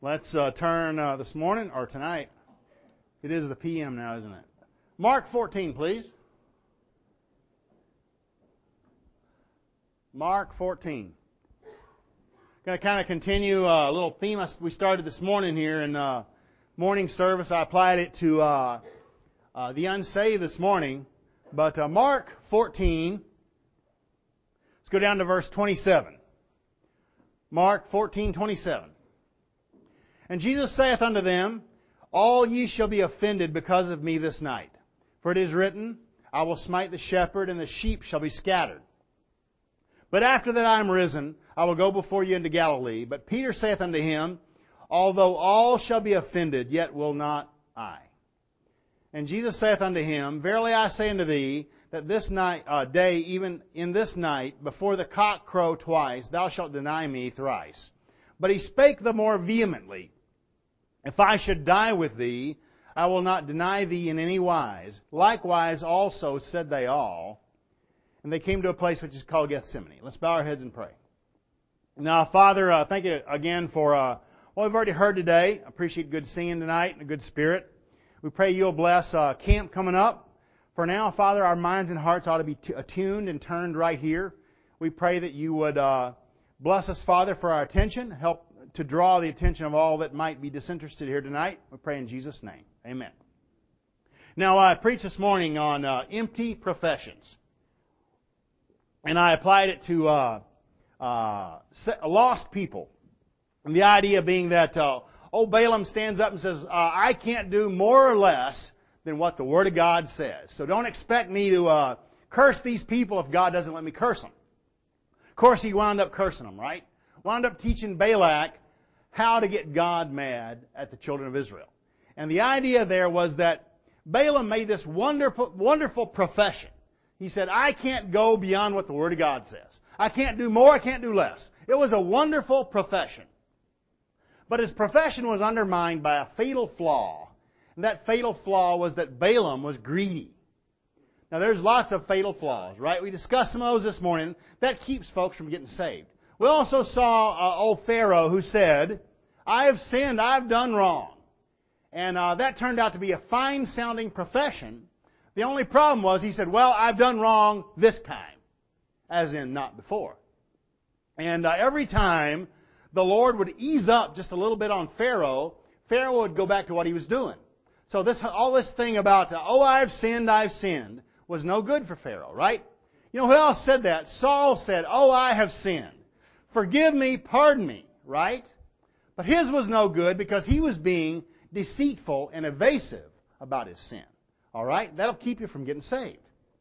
Let's turn this morning, or tonight. It is the PM now, isn't it? Mark 14, please. Mark 14. Going to kind of continue a little theme we started this morning here in morning service. I applied it to the unsaved this morning. But Mark 14, let's go down to verse 27. Mark 14:27. And Jesus saith unto them, All ye shall be offended because of me this night. For it is written, I will smite the shepherd, and the sheep shall be scattered. But after that I am risen, I will go before you into Galilee. But Peter saith unto him, Although all shall be offended, yet will not I. And Jesus saith unto him, Verily I say unto thee, that this day, even in this night, before the cock crow twice, thou shalt deny me thrice. But he spake the more vehemently, If I should die with thee, I will not deny thee in any wise. Likewise also said they all. And they came to a place which is called Gethsemane. Let's bow our heads and pray. Now, Father, thank you again for what we've already heard today. I appreciate good singing tonight and a good spirit. We pray you'll bless camp coming up. For now, Father, our minds and hearts ought to be attuned and turned right here. We pray that you would bless us, Father, for our attention. Help to draw the attention of all that might be disinterested here tonight. We pray in Jesus' name. Amen. Now, I preached this morning on empty professions. And I applied it to lost people. And the idea being that old Balaam stands up and says, I can't do more or less than what the Word of God says. So don't expect me to curse these people if God doesn't let me curse them. Of course, he wound up cursing them, right? Wound up teaching Balak how to get God mad at the children of Israel. And the idea there was that Balaam made this wonderful profession. He said, I can't go beyond what the Word of God says. I can't do more, I can't do less. It was a wonderful profession. But his profession was undermined by a fatal flaw. And that fatal flaw was that Balaam was greedy. Now there's lots of fatal flaws, right? We discussed some of those this morning. That keeps folks from getting saved. We also saw old Pharaoh who said, I have sinned, I've done wrong. And that turned out to be a fine-sounding profession. The only problem was he said, well, I've done wrong this time. As in, not before. And every time the Lord would ease up just a little bit on Pharaoh, Pharaoh would go back to what he was doing. So all this thing about, I've sinned, was no good for Pharaoh, right? You know who else said that? Saul said, I have sinned. Forgive me, pardon me, right? But his was no good because he was being deceitful and evasive about his sin. All right? That'll keep you from getting saved.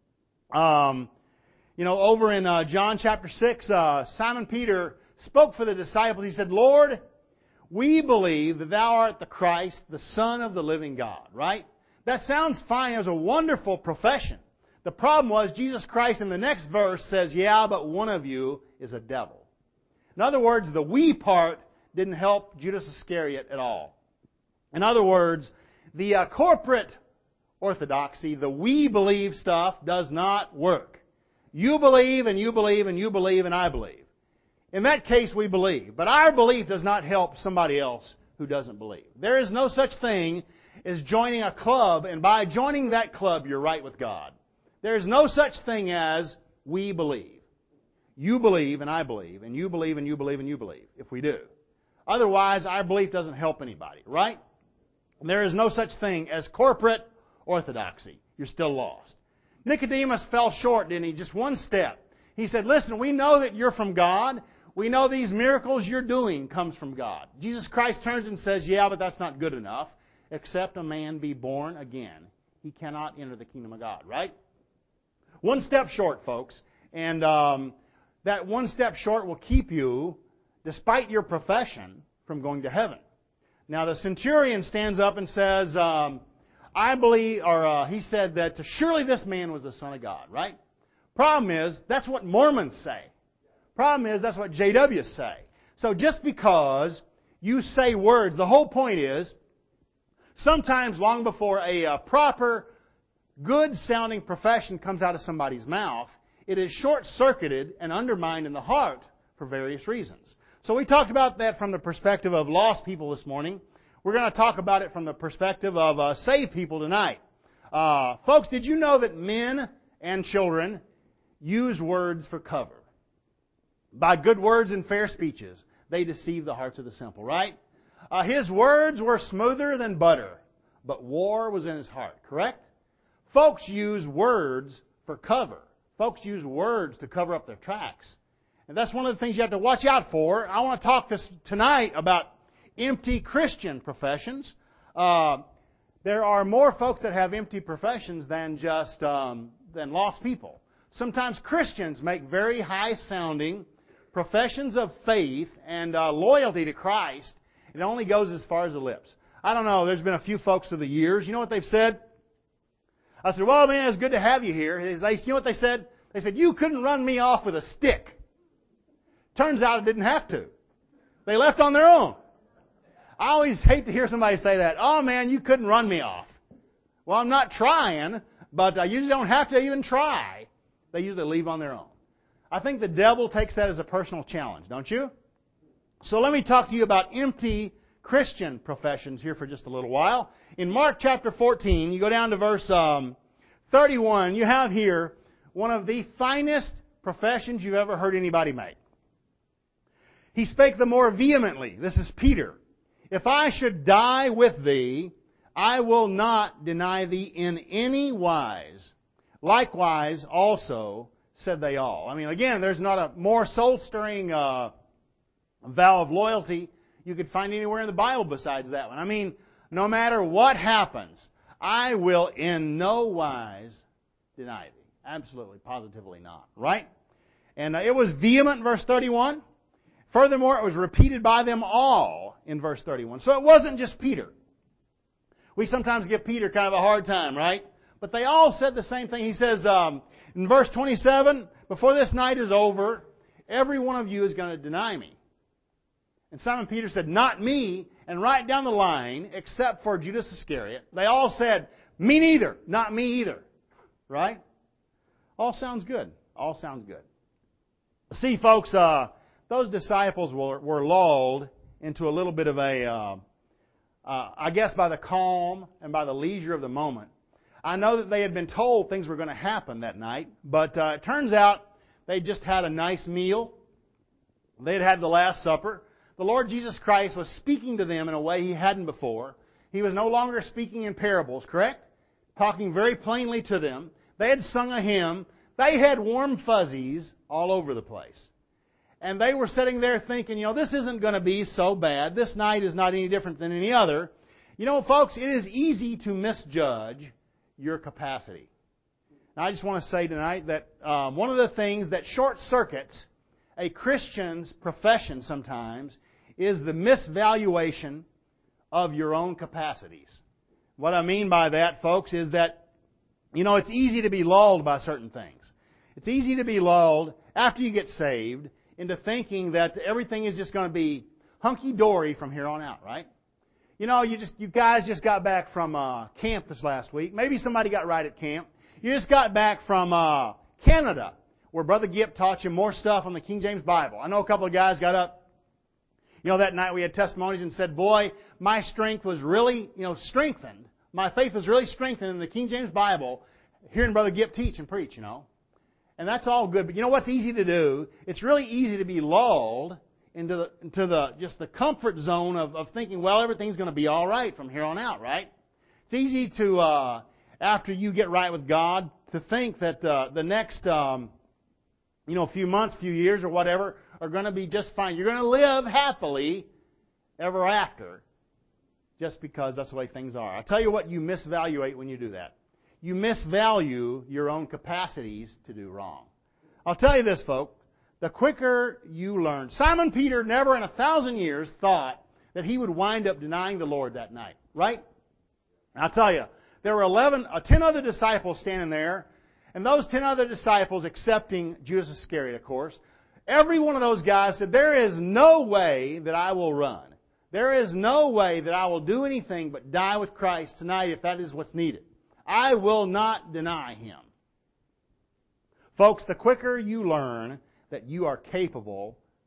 Over in John chapter 6, Simon Peter spoke for the disciples. He said, Lord, we believe that thou art the Christ, the Son of the living God, right? That sounds fine. It was a wonderful profession. The problem was Jesus Christ in the next verse says, yeah, but one of you is a devil. In other words, the we part didn't help Judas Iscariot at all. In other words, the corporate orthodoxy, the we believe stuff, does not work. You believe, and you believe, and you believe, and I believe. In that case, we believe. But our belief does not help somebody else who doesn't believe. There is no such thing as joining a club, and by joining that club, you're right with God. There is no such thing as we believe. You believe, and I believe, and you believe, and you believe, and you believe, if we do. Otherwise, our belief doesn't help anybody, right? There is no such thing as corporate orthodoxy. You're still lost. Nicodemus fell short, didn't he? Just one step. He said, listen, we know that you're from God. We know these miracles you're doing comes from God. Jesus Christ turns and says, yeah, but that's not good enough. Except a man be born again, he cannot enter the kingdom of God, right? One step short, folks. And that one step short will keep you, despite your profession, from going to heaven. Now, the centurion stands up and says, he said that surely this man was the Son of God, right? Problem is, that's what Mormons say. Problem is, that's what JWs say. So just because you say words, the whole point is, sometimes long before a proper, good-sounding profession comes out of somebody's mouth, it is short-circuited and undermined in the heart for various reasons. So we talked about that from the perspective of lost people this morning. We're going to talk about it from the perspective of saved people tonight. Folks, did you know that men and children use words for cover? By good words and fair speeches, they deceive the hearts of the simple, right? His words were smoother than butter, but war was in his heart, correct? Folks use words for cover. Folks use words to cover up their tracks. And that's one of the things you have to watch out for. I want to talk tonight about empty Christian professions. There are more folks that have empty professions than just than lost people. Sometimes Christians make very high-sounding professions of faith and loyalty to Christ. It only goes as far as the lips. I don't know. There's been a few folks through the years. You know what they've said? I said, well, man, it's good to have you here. You know what they said? They said, you couldn't run me off with a stick. Turns out it didn't have to. They left on their own. I always hate to hear somebody say that. Oh, man, you couldn't run me off. Well, I'm not trying, but I usually don't have to even try. They usually leave on their own. I think the devil takes that as a personal challenge, don't you? So let me talk to you about empty Christian professions here for just a little while. In Mark chapter 14, you go down to verse 31, you have here one of the finest professions you've ever heard anybody make. He spake the more vehemently. This is Peter. If I should die with thee, I will not deny thee in any wise. Likewise also said they all. I mean, again, there's not a more soul-stirring vow of loyalty you could find anywhere in the Bible besides that one. I mean, no matter what happens, I will in no wise deny thee. Absolutely, positively not. Right? And it was vehement, verse 31. Furthermore, it was repeated by them all in verse 31. So it wasn't just Peter. We sometimes give Peter kind of a hard time, right? But they all said the same thing. He says in verse 27, before this night is over, every one of you is going to deny me. And Simon Peter said, not me, and right down the line, except for Judas Iscariot. They all said, me neither, not me either. Right? All sounds good. All sounds good. See, folks, those disciples were lulled into a little bit of a, I guess by the calm and by the leisure of the moment. I know that they had been told things were going to happen that night, but it turns out they just had a nice meal. They'd had the Last Supper. The Lord Jesus Christ was speaking to them in a way He hadn't before. He was no longer speaking in parables, correct? Talking very plainly to them. They had sung a hymn. They had warm fuzzies all over the place. And they were sitting there thinking, this isn't going to be so bad. This night is not any different than any other. Folks, it is easy to misjudge your capacity. Now, I just want to say tonight that one of the things that short-circuits a Christian's profession sometimes is the misvaluation of your own capacities. What I mean by that, folks, is that, it's easy to be lulled by certain things. It's easy to be lulled after you get saved into thinking that everything is just going to be hunky-dory from here on out, right? You guys just got back from camp this last week. Maybe somebody got right at camp. You just got back from Canada, where Brother Gipp taught you more stuff on the King James Bible. I know a couple of guys got up, that night we had testimonies and said, boy, my strength was really, strengthened. My faith was really strengthened in the King James Bible, hearing Brother Gipp teach and preach, And that's all good. But what's easy to do? It's really easy to be lulled into the comfort zone of thinking, well, everything's going to be all right from here on out, right? It's easy to, after you get right with God, to think that the next, few months, few years or whatever are going to be just fine. You're going to live happily ever after just because that's the way things are. I'll tell you what you misvaluate when you do that. You misvalue your own capacities to do wrong. I'll tell you this, folks. The quicker you learn. Simon Peter never in 1,000 years thought that he would wind up denying the Lord that night. Right? And I'll tell you, there were 10 other disciples standing there. And those 10 other disciples, excepting Judas Iscariot, of course, every one of those guys said, there is no way that I will run. There is no way that I will do anything but die with Christ tonight if that is what's needed. I will not deny Him. Folks, the quicker you learn that you are capable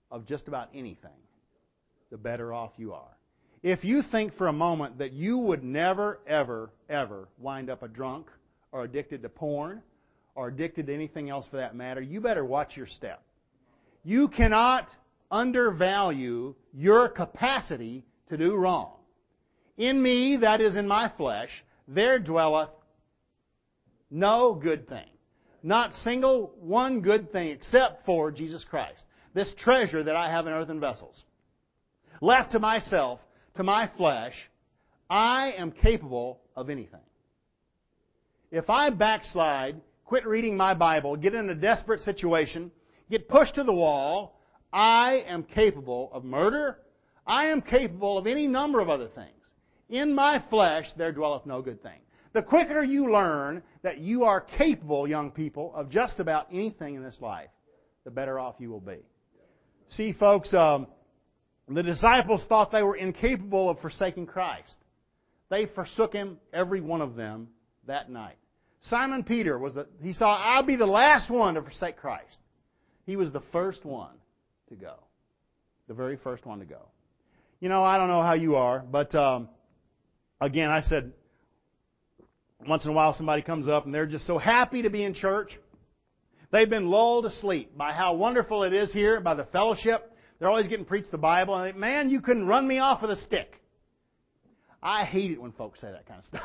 of just about anything, the better off you are. If you think for a moment that you would never, ever, ever wind up a drunk or addicted to porn or addicted to anything else for that matter, you better watch your step. You cannot undervalue your capacity to do wrong. In me, that is in my flesh, there dwelleth no good thing. Not single one good thing except for Jesus Christ. This treasure that I have in earthen vessels. Left to myself, to my flesh, I am capable of anything. If I backslide, quit reading my Bible, get in a desperate situation, get pushed to the wall, I am capable of murder. I am capable of any number of other things. In my flesh there dwelleth no good thing. The quicker you learn that you are capable, young people, of just about anything in this life, the better off you will be. See, folks, the disciples thought they were incapable of forsaking Christ. They forsook Him, every one of them, that night. Simon Peter he saw, I'll be the last one to forsake Christ. He was the first one to go. The very first one to go. You know, I don't know how you are, but again, I said, once in a while somebody comes up and they're just so happy to be in church. They've been lulled to sleep by how wonderful it is here, by the fellowship. They're always getting preached the Bible. And they think, man, you couldn't run me off with a stick. I hate it when folks say that kind of stuff.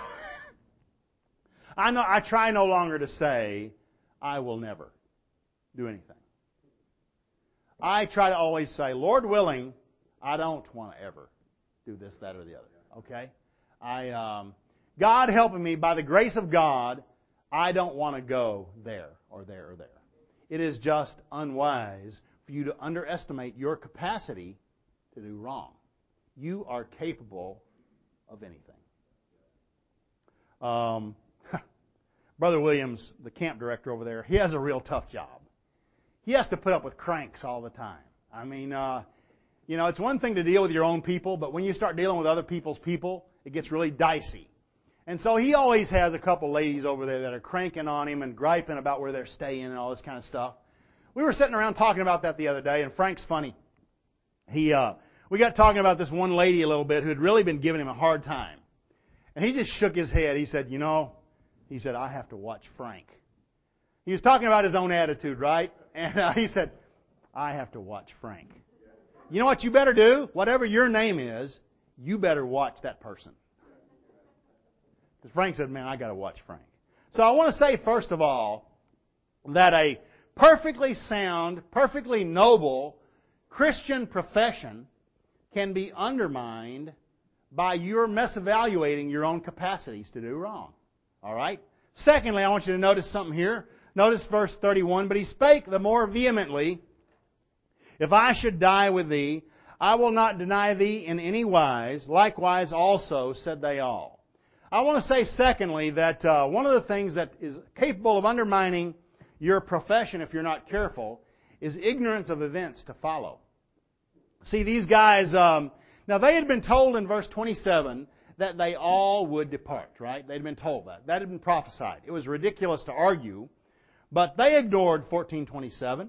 I try no longer to say, I will never do anything. I try to always say, Lord willing, I don't want to ever do this, that, or the other. Okay? God helping me, by the grace of God, I don't want to go there or there or there. It is just unwise for you to underestimate your capacity to do wrong. You are capable of anything. Brother Williams, the camp director over there, he has a real tough job. He has to put up with cranks all the time. I mean, it's one thing to deal with your own people, but when you start dealing with other people's people, it gets really dicey. And so he always has a couple ladies over there that are cranking on him and griping about where they're staying and all this kind of stuff. We were sitting around talking about that the other day, and Frank's funny. We got talking about this one lady a little bit who had really been giving him a hard time. And he just shook his head. He said, I have to watch Frank. He was talking about his own attitude, right? And he said, I have to watch Frank. You know what you better do? Whatever your name is, you better watch that person. Because Frank said, man, I got to watch Frank. So I want to say, first of all, that a perfectly sound, perfectly noble Christian profession can be undermined by your misevaluating your own capacities to do wrong. All right? Secondly, I want you to notice something here. Notice verse 31. But he spake the more vehemently, if I should die with thee, I will not deny thee in any wise. Likewise also said they all. I want to say, secondly, that one of the things that is capable of undermining your profession, if you're not careful, is ignorance of events to follow. See, these guys, now they had been told in verse 27 that they all would depart, right? They'd been told that. That had been prophesied. It was ridiculous to argue, but they ignored 14:27,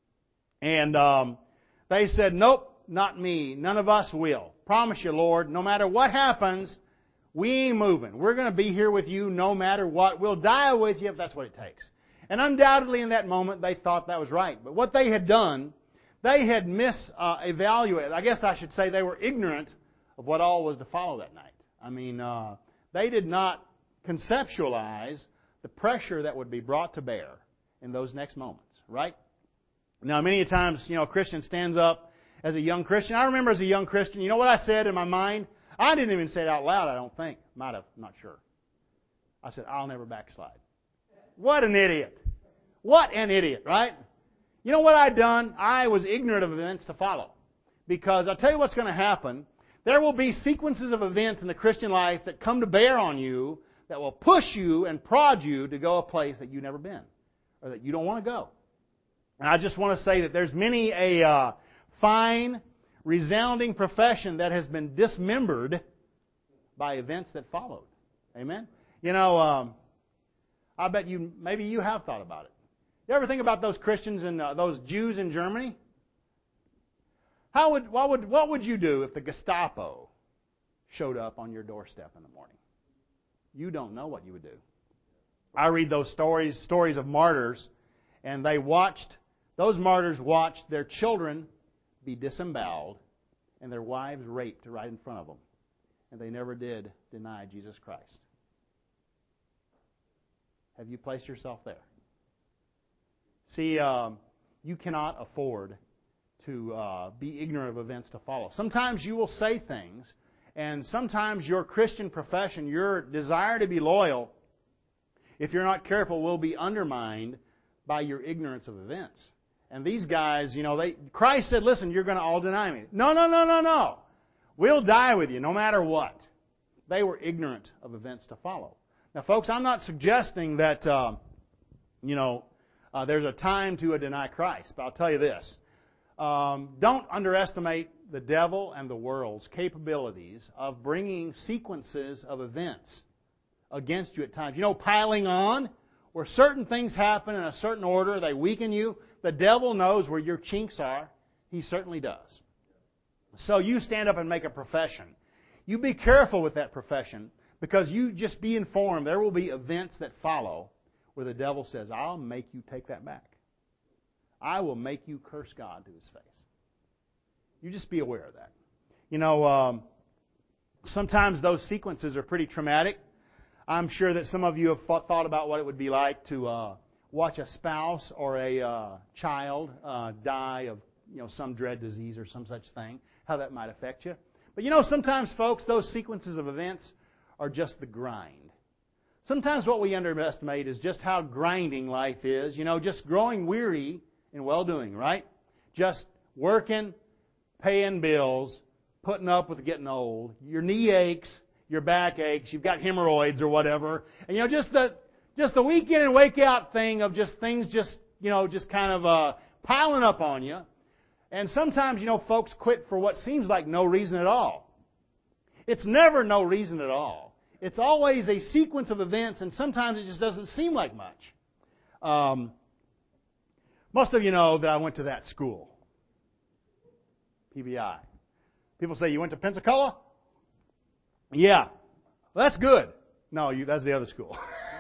and they said, nope, not me. None of us will. Promise you, Lord, no matter what happens, we ain't moving. We're going to be here with you no matter what. We'll die with you if that's what it takes. And undoubtedly in that moment they thought that was right. But what they had done, they had misevaluated. I guess I should say they were ignorant of what all was to follow that night. I mean, they did not conceptualize the pressure that would be brought to bear in those next moments, right? Now, many times, a Christian stands up as a young Christian. I remember as a young Christian, you know what I said in my mind? I didn't even say it out loud, I don't think. Might have, I'm not sure. I said, I'll never backslide. What an idiot. What an idiot, right? You know what I'd done? I was ignorant of events to follow. Because I'll tell you what's going to happen. There will be sequences of events in the Christian life that come to bear on you that will push you and prod you to go a place that you've never been or that you don't want to go. And I just want to say that there's many a fine, resounding profession that has been dismembered by events that followed. Amen? I bet maybe you have thought about it. You ever think about those Christians and those Jews in Germany? What would you do if the Gestapo showed up on your doorstep in the morning? You don't know what you would do. I read those stories of martyrs, and those martyrs watched their children be disemboweled and their wives raped right in front of them. And they never did deny Jesus Christ. Have you placed yourself there? See, you cannot afford to be ignorant of events to follow. Sometimes you will say things, and sometimes your Christian profession, your desire to be loyal, if you're not careful, will be undermined by your ignorance of events. And these guys, Christ said, listen, you're going to all deny me. No. We'll die with you no matter what. They were ignorant of events to follow. Now, folks, I'm not suggesting that, there's a time to deny Christ. But I'll tell you this. Don't underestimate the devil and the world's capabilities of bringing sequences of events against you at times. Piling on, where certain things happen in a certain order, they weaken you. The devil knows where your chinks are. He certainly does. So you stand up and make a profession. You be careful with that profession, because you just be informed there will be events that follow where the devil says, I'll make you take that back. I will make you curse God to His face. You just be aware of that. Sometimes those sequences are pretty traumatic. I'm sure that some of you have thought about what it would be like to watch a spouse or a child die of some dread disease or some such thing, how that might affect you. But sometimes, folks, those sequences of events are just the grind. Sometimes what we underestimate is just how grinding life is. Just growing weary in well-doing, right? Just working, paying bills, putting up with getting old. Your knee aches, your back aches, you've got hemorrhoids or whatever. And just the week in and wake out thing of just things just kind of piling up on you. And sometimes, folks quit for what seems like no reason at all. It's never no reason at all. It's always a sequence of events, and sometimes it just doesn't seem like much. Most of you know that I went to that school, PBI. People say, you went to Pensacola? Yeah. Well, that's good. No, that's the other school.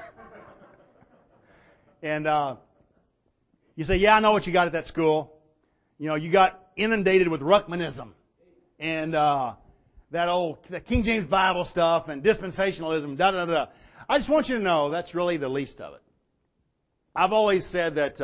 And you say, yeah, I know what you got at that school. You got inundated with Ruckmanism and the King James Bible stuff and dispensationalism, da-da-da-da. I just want you to know that's really the least of it. I've always said that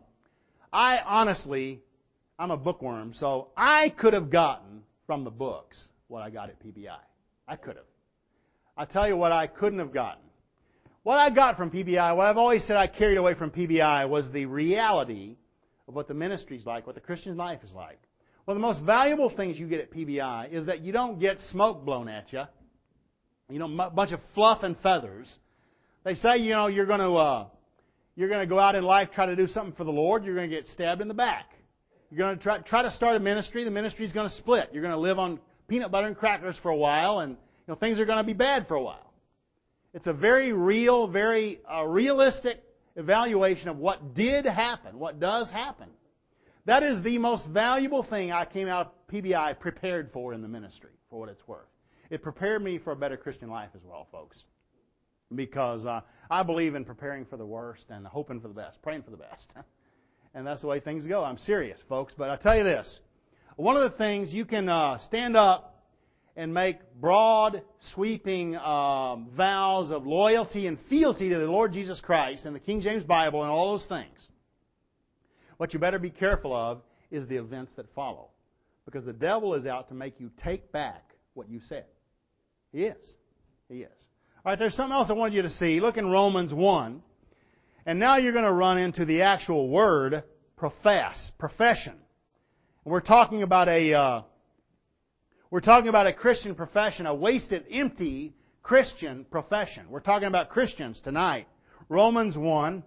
I'm a bookworm, so I could have gotten from the books what I got at PBI. I could have. I'll tell you what I couldn't have gotten. What I got from PBI, what I've always said I carried away from PBI, was the reality of what the ministry's like, what the Christian life is like. One of the most valuable things you get at PBI is that you don't get smoke blown at you. A bunch of fluff and feathers. They say, you're going to go out in life, try to do something for the Lord. You're going to get stabbed in the back. You're going to try to start a ministry. The ministry's going to split. You're going to live on peanut butter and crackers for a while, and things are going to be bad for a while. It's a very real, very realistic evaluation of what did happen, what does happen. That is the most valuable thing I came out of PBI prepared for in the ministry, for what it's worth. It prepared me for a better Christian life as well, folks. Because I believe in preparing for the worst and hoping for the best, praying for the best. And that's the way things go. I'm serious, folks. But I'll tell you this. One of the things, you can stand up and make broad, sweeping vows of loyalty and fealty to the Lord Jesus Christ and the King James Bible and all those things. What you better be careful of is the events that follow. Because the devil is out to make you take back what you said. He is. He is. All right, there's something else I want you to see. Look in Romans 1. And now you're going to run into the actual word profession. And we're talking about a Christian profession, a wasted, empty Christian profession. We're talking about Christians tonight. Romans 1.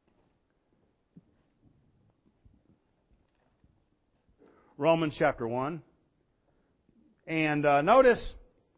Romans chapter 1. And notice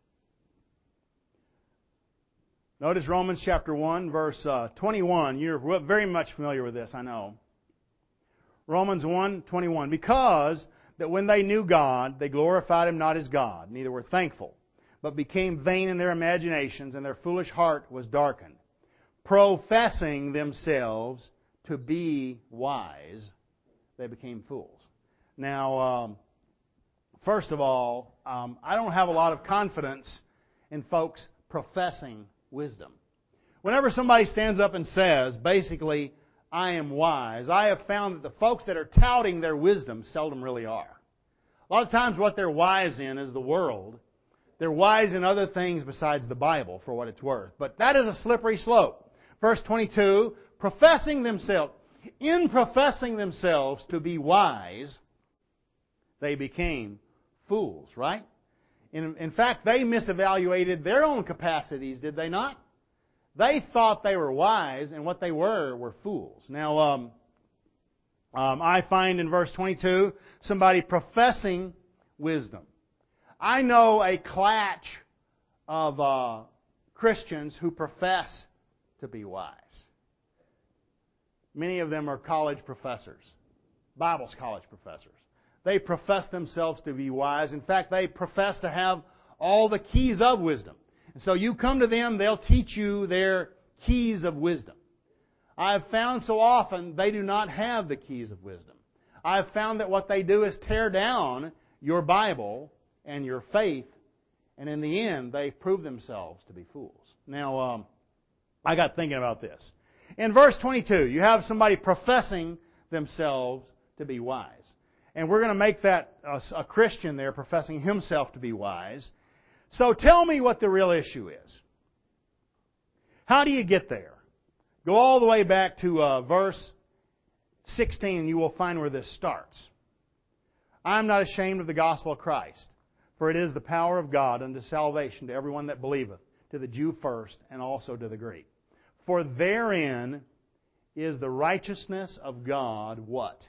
Romans chapter 1, verse 21. You're very much familiar with this, I know. Romans 1:21. Because that when they knew God, they glorified Him not as God, neither were thankful, but became vain in their imaginations, and their foolish heart was darkened. Professing themselves to be wise, they became fools. Now, first of all, I don't have a lot of confidence in folks professing wisdom. Whenever somebody stands up and says, basically, I am wise, I have found that the folks that are touting their wisdom seldom really are. A lot of times what they're wise in is the world. They're wise in other things besides the Bible, for what it's worth. But that is a slippery slope. Verse 22, in professing themselves to be wise, they became fools, right? In fact, they misevaluated their own capacities, did they not? They thought they were wise, and what they were fools. Now, I find in verse 22 somebody professing wisdom. I know a clutch of Christians who profess to be wise. Many of them are college professors, Bible college professors. They profess themselves to be wise. In fact, they profess to have all the keys of wisdom. And so you come to them, they'll teach you their keys of wisdom. I have found so often they do not have the keys of wisdom. I have found that what they do is tear down your Bible and your faith, and in the end, they prove themselves to be fools. Now, I got thinking about this. In verse 22, you have somebody professing themselves to be wise. And we're going to make that a Christian there professing himself to be wise. So tell me what the real issue is. How do you get there? Go all the way back to verse 16 and you will find where this starts. I am not ashamed of the gospel of Christ, for it is the power of God unto salvation to everyone that believeth, to the Jew first and also to the Greek. For therein is the righteousness of God, what?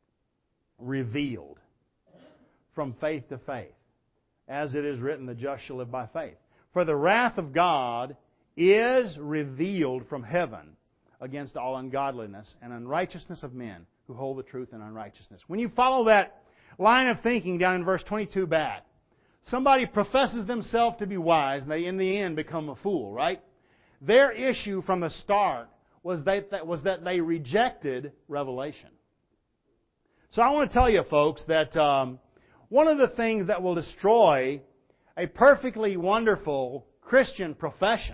Revealed from faith to faith. As it is written, the just shall live by faith. For the wrath of God is revealed from heaven against all ungodliness and unrighteousness of men who hold the truth in unrighteousness. When you follow that line of thinking down in verse 22 back, somebody professes themselves to be wise, and they in the end become a fool, right? Their issue from the start was that they rejected revelation. So I want to tell you, folks, that one of the things that will destroy a perfectly wonderful Christian profession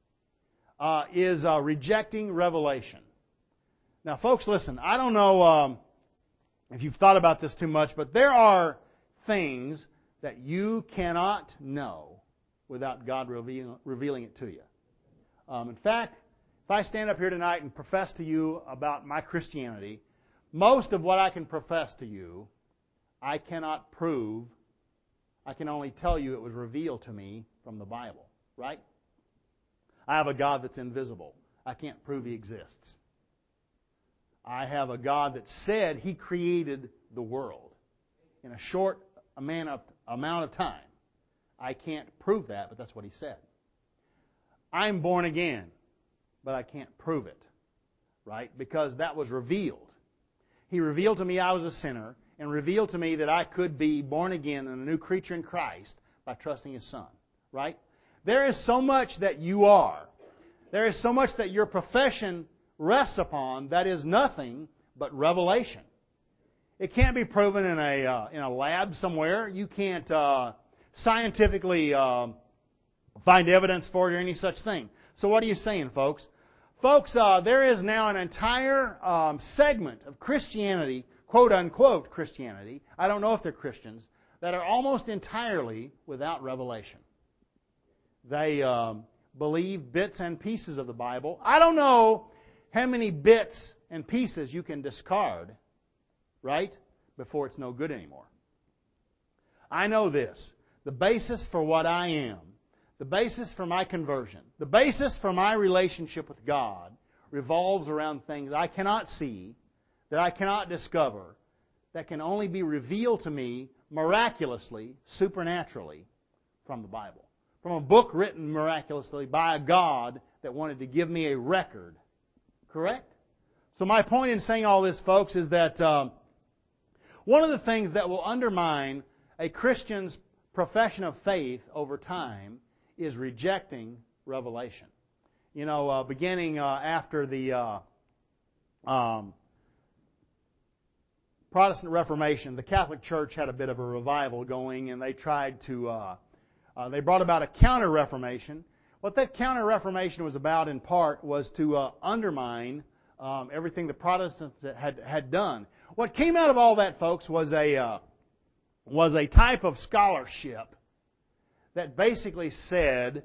is rejecting revelation. Now, folks, listen, I don't know if you've thought about this too much, but there are things that you cannot know without God revealing it to you. In fact, if I stand up here tonight and profess to you about my Christianity, most of what I can profess to you, I cannot prove. I can only tell you it was revealed to me from the Bible, right? I have a God that's invisible. I can't prove He exists. I have a God that said He created the world in a short amount of time. I can't prove that, but that's what He said. I'm born again, but I can't prove it, right? Because that was revealed. He revealed to me I was a sinner and revealed to me that I could be born again and a new creature in Christ by trusting His Son, right? There is so much that you are. There is so much that your profession rests upon that is nothing but revelation. It can't be proven in a lab somewhere. You can't scientifically find evidence for it or any such thing. So what are you saying, folks? Folks, there is now an entire segment of Christianity, quote-unquote Christianity, I don't know if they're Christians, that are almost entirely without revelation. They believe bits and pieces of the Bible. I don't know how many bits and pieces you can discard, right, before it's no good anymore. I know this. The basis for what I am, the basis for my conversion, the basis for my relationship with God revolves around things I cannot see, that I cannot discover, that can only be revealed to me miraculously, supernaturally from the Bible. From a book written miraculously by a God that wanted to give me a record. Correct? So my point in saying all this, folks, is that One of the things that will undermine a Christian's profession of faith over time is rejecting revelation. You know, beginning after the Protestant Reformation, the Catholic Church had a bit of a revival going, and they tried to, they brought about a counter-reformation. What that counter-reformation was about, in part, was to undermine everything the Protestants had done. What came out of all that, folks, was a type of scholarship that basically said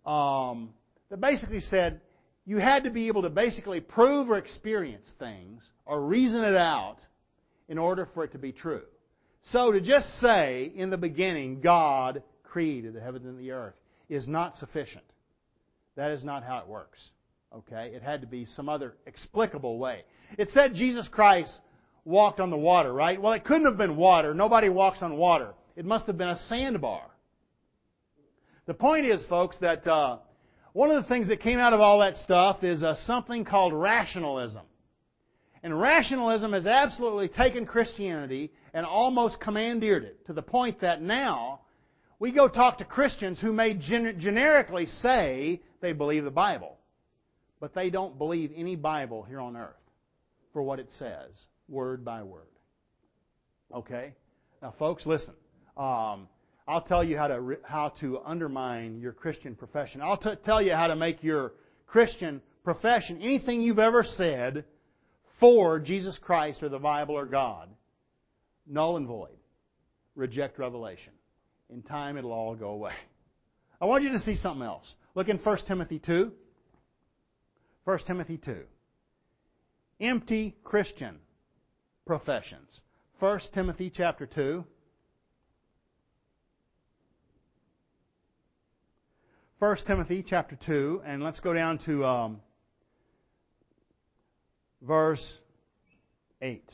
you had to be able to basically prove or experience things or reason it out in order for it to be true. So to just say, in the beginning, God created the heavens and the earth is not sufficient. That is not how it works. Okay? It had to be some other explicable way. It said Jesus Christ walked on the water, right? Well, it couldn't have been water. Nobody walks on water. It must have been a sandbar. The point is, folks, that one of the things that came out of all that stuff is something called rationalism. And rationalism has absolutely taken Christianity and almost commandeered it to the point that now we go talk to Christians who may generically say they believe the Bible, but they don't believe any Bible here on earth for what it says, word by word. Okay? Now, folks, listen. I'll tell you how to undermine your Christian profession. I'll tell you how to make your Christian profession, anything you've ever said for Jesus Christ or the Bible or God, null and void. Reject revelation. In time, it'll all go away. I want you to see something else. Look in 1 Timothy 2. 1 Timothy 2. Empty Christian professions. 1 Timothy chapter 2. 1 Timothy chapter 2, and let's go down to verse 8.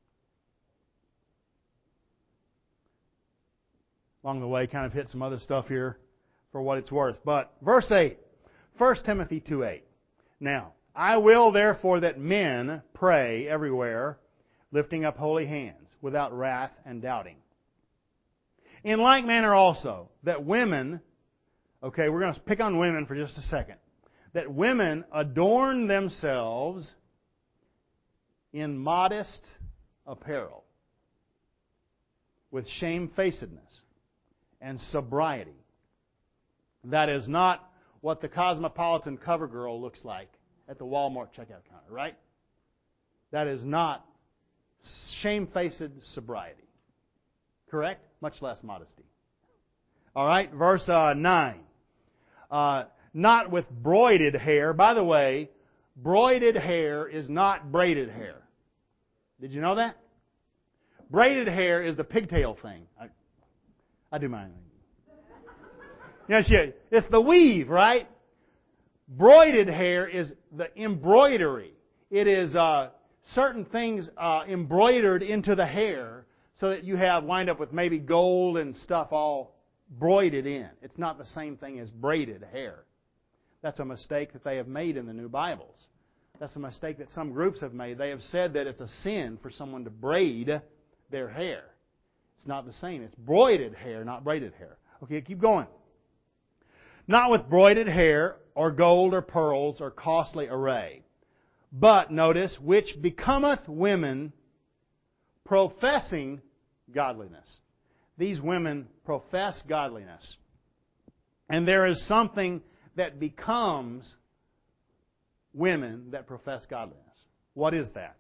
Along the way, kind of hit some other stuff here for what it's worth. But verse 8, 1 Timothy 2:8. Now, I will therefore that men pray everywhere, lifting up holy hands, without wrath and doubting. In like manner also, that women, okay, we're going to pick on women for just a second, that women adorn themselves in modest apparel, with shamefacedness and sobriety. That is not what the Cosmopolitan cover girl looks like at the Walmart checkout counter, right? That is not shamefaced sobriety. Correct? Much less modesty. All right, verse 9. Not with broided hair. By the way, broided hair is not braided hair. Did you know that? Braided hair is the pigtail thing. I do mine. Yes, yeah. It's the weave, right? Broided hair is the embroidery. It is certain things embroidered into the hair so that you wind up with maybe gold and stuff all broided in. It's not the same thing as braided hair. That's a mistake that they have made in the new Bibles. That's a mistake that some groups have made. They have said that it's a sin for someone to braid their hair. It's not the same. It's broided hair, not braided hair. Okay, keep going. Not with broided hair, or gold, or pearls, or costly array. But, notice, which becometh women professing godliness. These women profess godliness. And there is something that becomes women that profess godliness. What is that?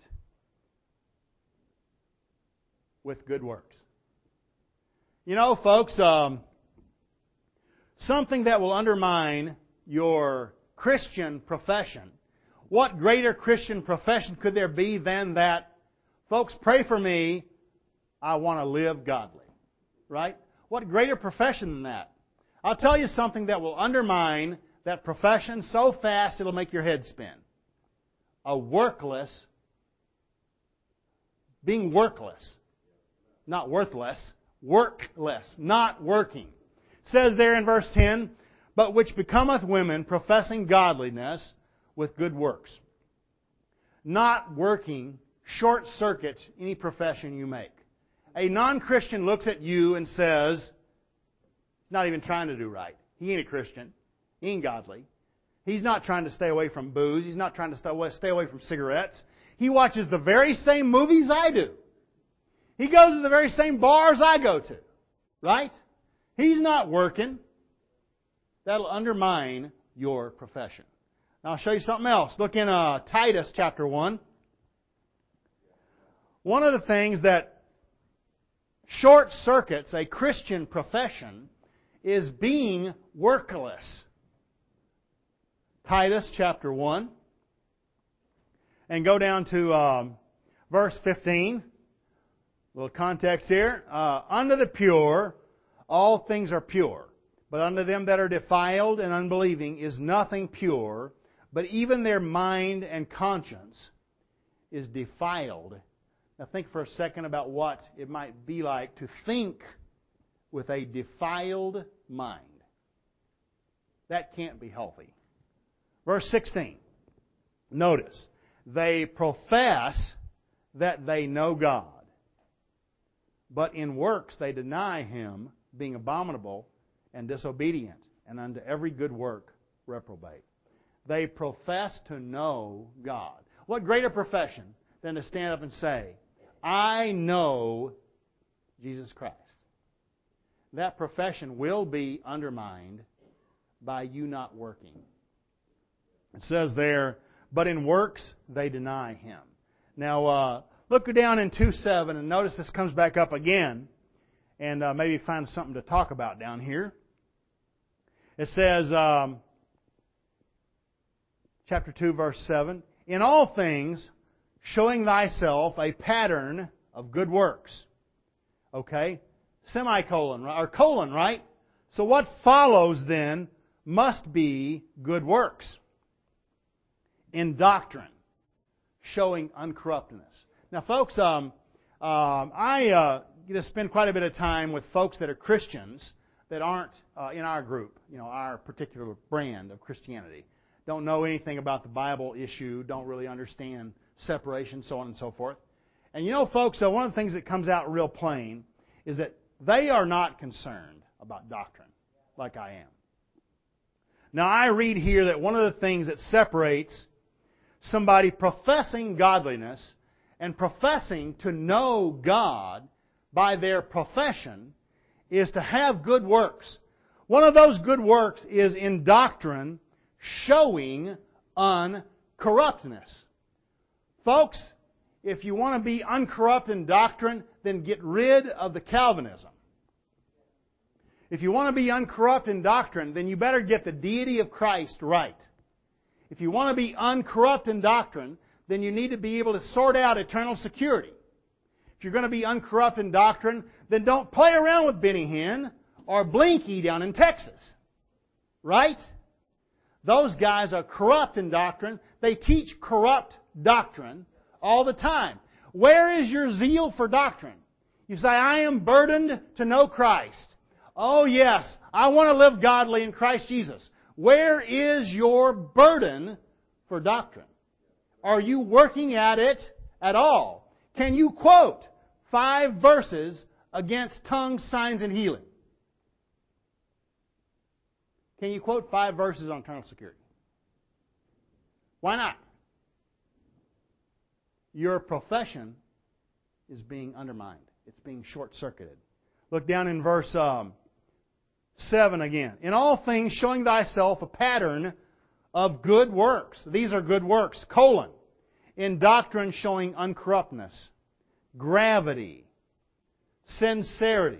With good works. You know, folks, something that will undermine your Christian profession. What greater Christian profession could there be than that, folks, pray for me, I want to live godly. Right? What greater profession than that? I'll tell you something that will undermine that profession so fast it'll make your head spin. Being workless. Not worthless. Workless. Not working. It says there in verse 10, but which becometh women professing godliness with good works. Not working short-circuits any profession you make. A non-Christian looks at you and says, he's not even trying to do right. He ain't a Christian. He ain't godly. He's not trying to stay away from booze. He's not trying to stay away from cigarettes. He watches the very same movies I do. He goes to the very same bars I go to. Right? He's not working. That'll undermine your profession. Now I'll show you something else. Look in Titus chapter 1. One of the things that short circuits a Christian profession is being workless. Titus chapter 1. And go down to verse 15. A little context here. Unto the pure, all things are pure. But unto them that are defiled and unbelieving is nothing pure, but even their mind and conscience is defiled. Now think for a second about what it might be like to think with a defiled mind. That can't be healthy. Verse 16. Notice, they profess that they know God, but in works they deny Him, being abominable and disobedient, and unto every good work reprobate. They profess to know God. What greater profession than to stand up and say, I know Jesus Christ. That profession will be undermined by you not working. It says there, but in works they deny Him. Now, look down in 2:7 and notice this comes back up again, and maybe find something to talk about down here. It says, chapter 2, verse 7, in all things, showing thyself a pattern of good works. Okay? Semicolon, or colon, right? So what follows then must be good works. In doctrine, showing uncorruptness. Now, folks, I spend quite a bit of time with folks that are Christians that aren't in our group, our particular brand of Christianity. Don't know anything about the Bible issue, don't really understand separation, so on and so forth. And folks, one of the things that comes out real plain is that they are not concerned about doctrine like I am. Now, I read here that one of the things that separates somebody professing godliness and professing to know God by their profession is to have good works. One of those good works is in doctrine showing uncorruptness. Folks, if you want to be uncorrupt in doctrine, then get rid of the Calvinism. If you want to be uncorrupt in doctrine, then you better get the deity of Christ right. If you want to be uncorrupt in doctrine, then you need to be able to sort out eternal security. If you're going to be uncorrupt in doctrine, then don't play around with Benny Hinn or Blinky down in Texas. Right? Those guys are corrupt in doctrine. They teach corrupt doctrine all the time. Where is your zeal for doctrine? You say, I am burdened to know Christ. Oh yes, I want to live godly in Christ Jesus. Where is your burden for doctrine? Are you working at it at all? Can you quote 5 verses against tongues, signs, and healing? Can you quote 5 verses on eternal security? Why not? Your profession is being undermined. It's being short-circuited. Look down in verse 7 again. In all things showing thyself a pattern of good works. These are good works. Colon. In doctrine showing uncorruptness, gravity, sincerity,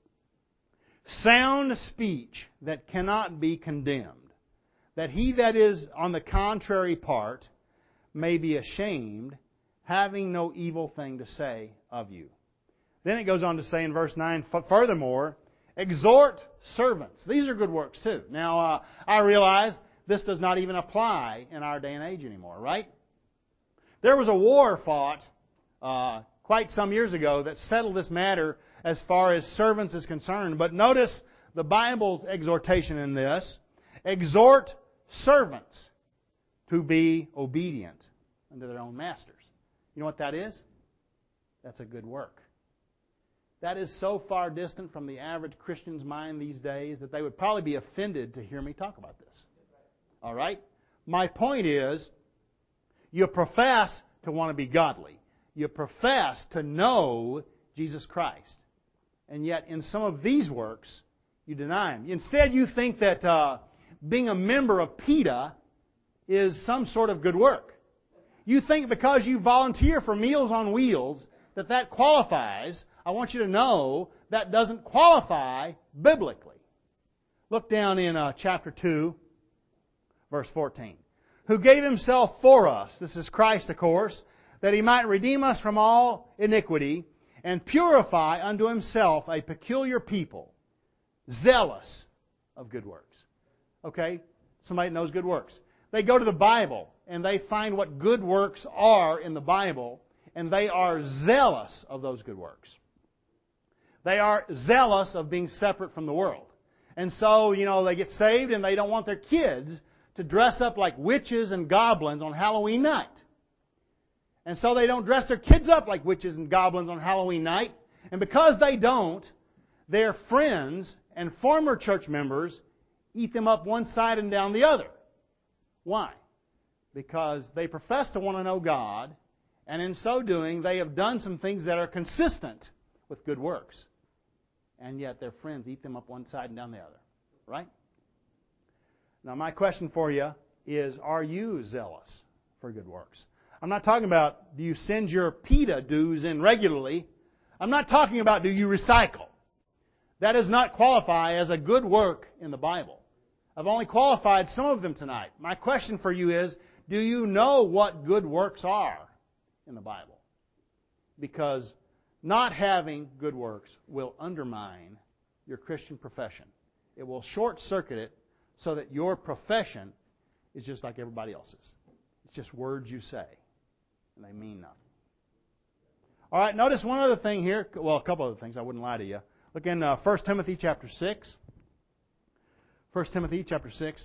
sound speech that cannot be condemned, that he that is on the contrary part may be ashamed, having no evil thing to say of you. Then it goes on to say in verse 9, furthermore, exhort servants. These are good works too. Now, I realize this does not even apply in our day and age anymore, right? There was a war fought quite some years ago that settled this matter as far as servants is concerned. But notice the Bible's exhortation in this. Exhort servants to be obedient unto their own masters. You know what that is? That's a good work. That is so far distant from the average Christian's mind these days that they would probably be offended to hear me talk about this. All right? My point is, you profess to want to be godly. You profess to know Jesus Christ. And yet, in some of these works, you deny Him. Instead, you think that being a member of PETA is some sort of good work. You think because you volunteer for Meals on Wheels that qualifies. I want you to know that doesn't qualify biblically. Look down in chapter 2, verse 14. Who gave Himself for us, this is Christ, of course, that He might redeem us from all iniquity and purify unto Himself a peculiar people, zealous of good works. Okay? Somebody knows good works. They go to the Bible and they find what good works are in the Bible, and they are zealous of those good works. They are zealous of being separate from the world. And so, they get saved and they don't want their kids to dress up like witches and goblins on Halloween night. And so they don't dress their kids up like witches and goblins on Halloween night. And because they don't, their friends and former church members eat them up one side and down the other. Why? Because they profess to want to know God, and in so doing, they have done some things that are consistent with good works. And yet their friends eat them up one side and down the other. Right? Now my question for you is, are you zealous for good works? I'm not talking about, do you send your PETA dues in regularly? I'm not talking about, do you recycle? That does not qualify as a good work in the Bible. I've only qualified some of them tonight. My question for you is, do you know what good works are in the Bible? Because not having good works will undermine your Christian profession. It will short-circuit it so that your profession is just like everybody else's. It's just words you say, and they mean nothing. All right, notice one other thing here. Well, a couple other things. I wouldn't lie to you. Look in 1 Timothy chapter 6. 1 Timothy chapter 6.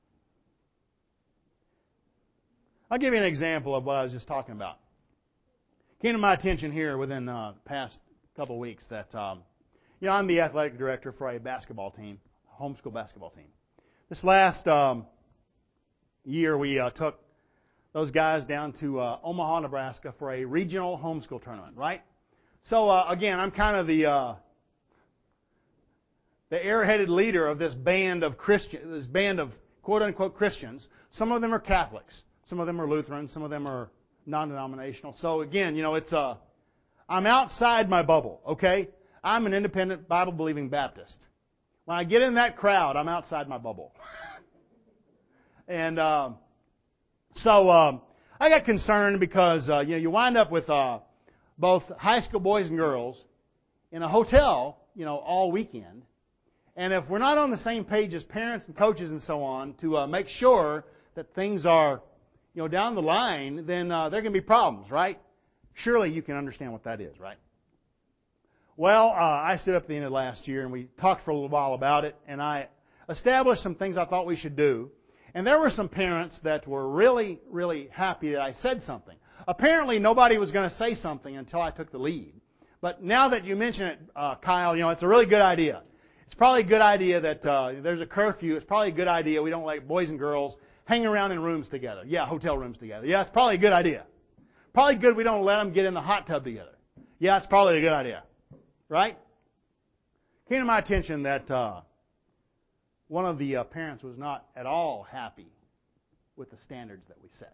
I'll give you an example of what I was just talking about. Came to my attention here within the past couple of weeks that, I'm the athletic director for a basketball team, a homeschool basketball team. This last year, we took those guys down to Omaha, Nebraska for a regional homeschool tournament, right? So, again, I'm kind of the airheaded leader of this band of quote-unquote Christians. Some of them are Catholics. Some of them are Lutheran. Some of them are non-denominational. So again, I'm outside my bubble, okay? I'm an independent Bible-believing Baptist. When I get in that crowd, I'm outside my bubble. And so I got concerned because, you wind up with both high school boys and girls in a hotel, all weekend. And if we're not on the same page as parents and coaches and so on to make sure that things are down the line, then there are going to be problems, right? Surely you can understand what that is, right? Well, I stood up at the end of last year and we talked for a little while about it, and I established some things I thought we should do. And there were some parents that were really, really happy that I said something. Apparently nobody was going to say something until I took the lead. But now that you mention it, Kyle, it's a really good idea. It's probably a good idea that there's a curfew. It's probably a good idea we don't let boys and girls hang around in rooms together. Yeah, hotel rooms together. Yeah, it's probably a good idea. Probably good we don't let them get in the hot tub together. Yeah, it's probably a good idea. Right? Came to my attention that one of the parents was not at all happy with the standards that we set.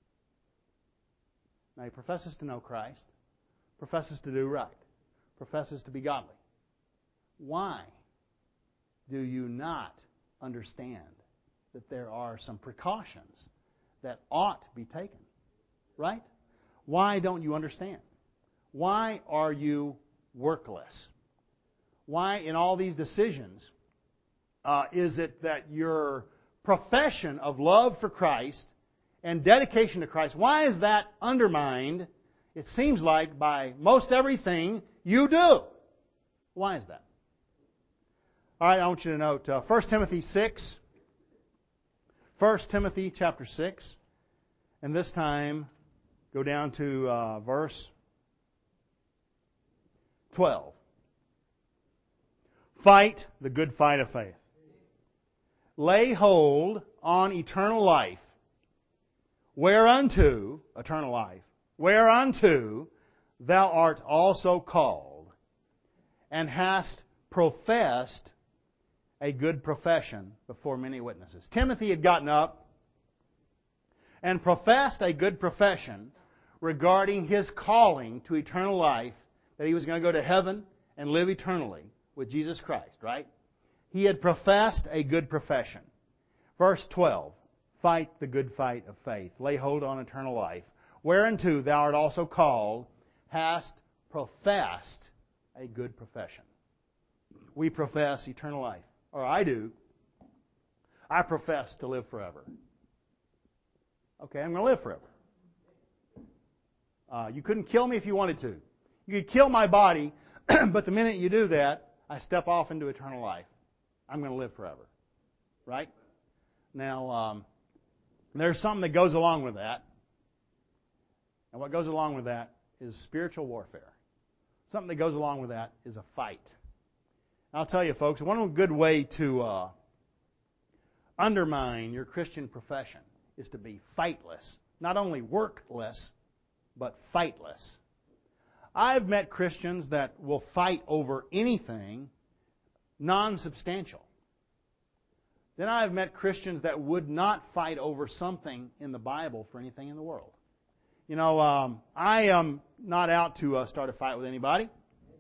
Now, he professes to know Christ, professes to do right, professes to be godly. Why do you not understand that there are some precautions that ought to be taken? Right? Why don't you understand? Why are you workless? Why, in all these decisions, is it that your profession of love for Christ and dedication to Christ, why is that undermined, it seems like, by most everything you do? Why is that? All right, I want you to note 1 Timothy 6. 1 Timothy chapter 6. And this time, go down to verse 12. Fight the good fight of faith. Lay hold on eternal life, whereunto, eternal life, whereunto thou art also called, and hast professed a good profession before many witnesses. Timothy had gotten up and professed a good profession regarding his calling to eternal life, that he was going to go to heaven and live eternally with Jesus Christ, right? He had professed a good profession. Verse 12, fight the good fight of faith. Lay hold on eternal life, whereunto thou art also called, hast professed a good profession. We profess eternal life. Or I do. I profess to live forever. Okay, I'm going to live forever. You couldn't kill me if you wanted to. You could kill my body, but the minute you do that, I step off into eternal life. I'm going to live forever. Right? Now, there's something that goes along with that. And what goes along with that is spiritual warfare. Something that goes along with that is a fight. I'll tell you, folks, one good way to undermine your Christian profession is to be fightless. Not only workless, but fightless. I've met Christians that will fight over anything non-substantial. Then I've met Christians that would not fight over something in the Bible for anything in the world. You know, I am not out to start a fight with anybody.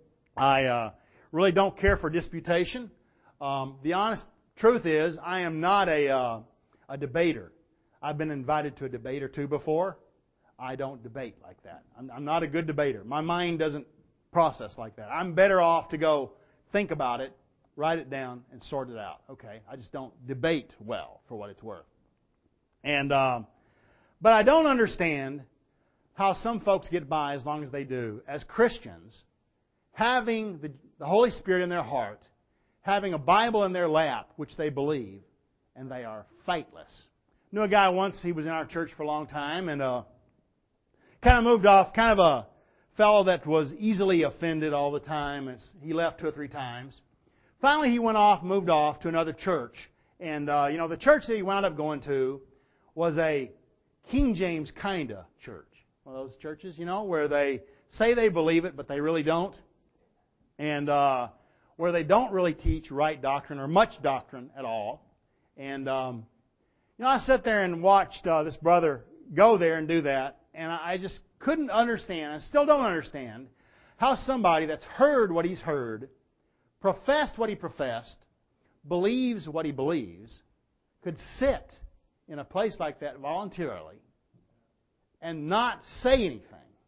I really don't care for disputation. The honest truth is, I am not a debater. I've been invited to a debate or two before. I don't debate like that. I'm not a good debater. My mind doesn't process like that. I'm better off to go think about it, write it down, and sort it out. Okay, I just don't debate well, for what it's worth. And but I don't understand how some folks get by as long as they do as Christians, having the Holy Spirit in their heart, having a Bible in their lap, which they believe, and they are fightless. I knew a guy once, he was in our church for a long time, and kind of moved off, kind of a fellow that was easily offended all the time. He left 2 or 3 times. Finally, he went off, moved off to another church. And, the church that he wound up going to was a King James kind of church. One of those churches, where they say they believe it, but they really don't. And where they don't really teach right doctrine or much doctrine at all. And, I sat there and watched this brother go there and do that. And I just couldn't understand, I still don't understand, how somebody that's heard what he's heard, professed what he professed, believes what he believes, could sit in a place like that voluntarily and not say anything.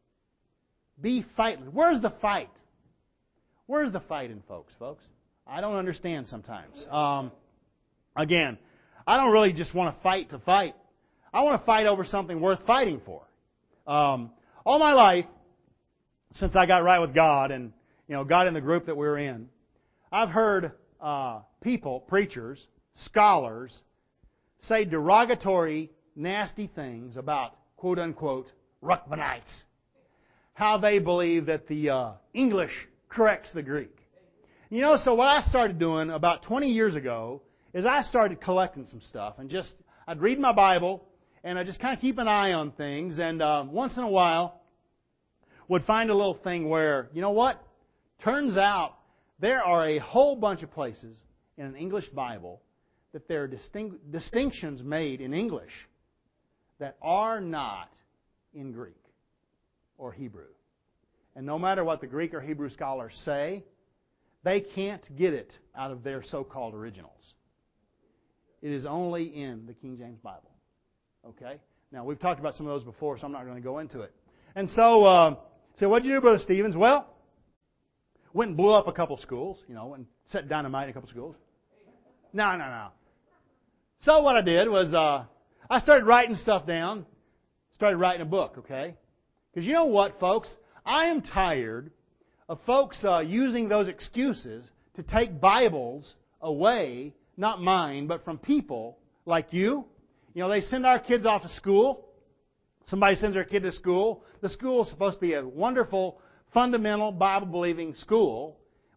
Be fightless. Where's the fight? Where's the fighting, folks? I don't understand sometimes. Again, I don't really just want to fight to fight. I want to fight over something worth fighting for. All my life, since I got right with God and got in the group that we were in, I've heard people, preachers, scholars, say derogatory, nasty things about quote unquote Ruckmanites. How they believe that the English corrects the Greek. So what I started doing about 20 years ago is I started collecting some stuff and I'd read my Bible. And I just kind of keep an eye on things, and once in a while would find a little thing where, turns out there are a whole bunch of places in an English Bible that there are distinctions made in English that are not in Greek or Hebrew. And no matter what the Greek or Hebrew scholars say, they can't get it out of their so-called originals. It is only in the King James Bible. Okay? Now, we've talked about some of those before, so I'm not going to go into it. And so, what'd you do, Brother Stevens? Well, went and blew up a couple schools, went and set dynamite in a couple schools. No. So what I did was, I started writing stuff down, started writing a book, okay? Because you know what, folks? I am tired of folks using those excuses to take Bibles away, not mine, but from people like you. They send our kids off to school. Somebody sends their kid to school. The school is supposed to be a wonderful, fundamental, Bible-believing school.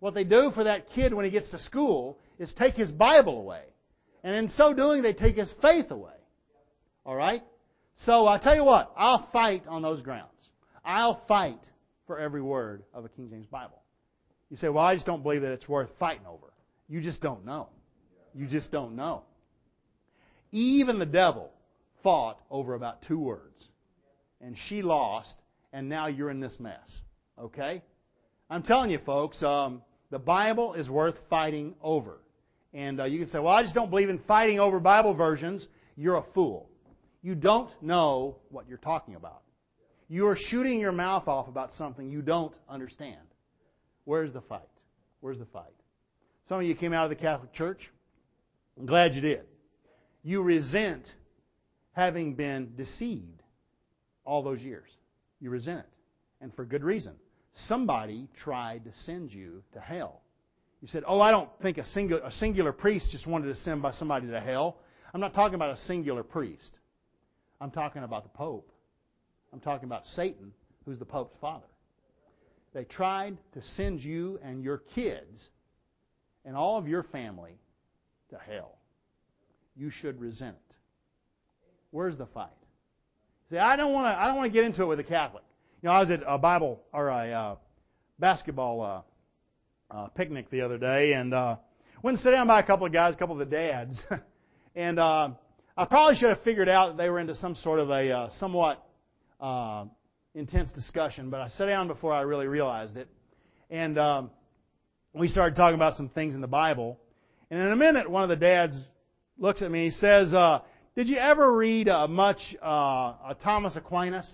what they do for that kid when he gets to school is take his Bible away. And in so doing, they take his faith away. All right? So I tell you what, I'll fight on those grounds. I'll fight for every word of a King James Bible. You say, well, I just don't believe that it's worth fighting over. You just don't know. You just don't know. Even the devil fought over about 2 words. And she lost, and now you're in this mess. Okay? I'm telling you, folks, the Bible is worth fighting over. And you can say, well, I just don't believe in fighting over Bible versions. You're a fool. You don't know what you're talking about. You're shooting your mouth off about something you don't understand. Where's the fight? Where's the fight? Some of you came out of the Catholic Church. I'm glad you did. You resent having been deceived all those years. You resent it. And for good reason. Somebody tried to send you to hell. You said, oh, I don't think a singular priest just wanted to send by somebody to hell. I'm not talking about a singular priest. I'm talking about the Pope. I'm talking about Satan, who's the Pope's father. They tried to send you and your kids and all of your family to hell. You should resent it. Where's the fight? See, I don't want to get into it with a Catholic. You know, I was at a Bible or a basketball picnic the other day, and went and sat down by a couple of guys, a couple of the dads, and I probably should have figured out that they were into some sort of a somewhat intense discussion, but I sat down before I really realized it, and we started talking about some things in the Bible, and in a minute, one of the dads looks at me. He says, "Did you ever read much Thomas Aquinas?"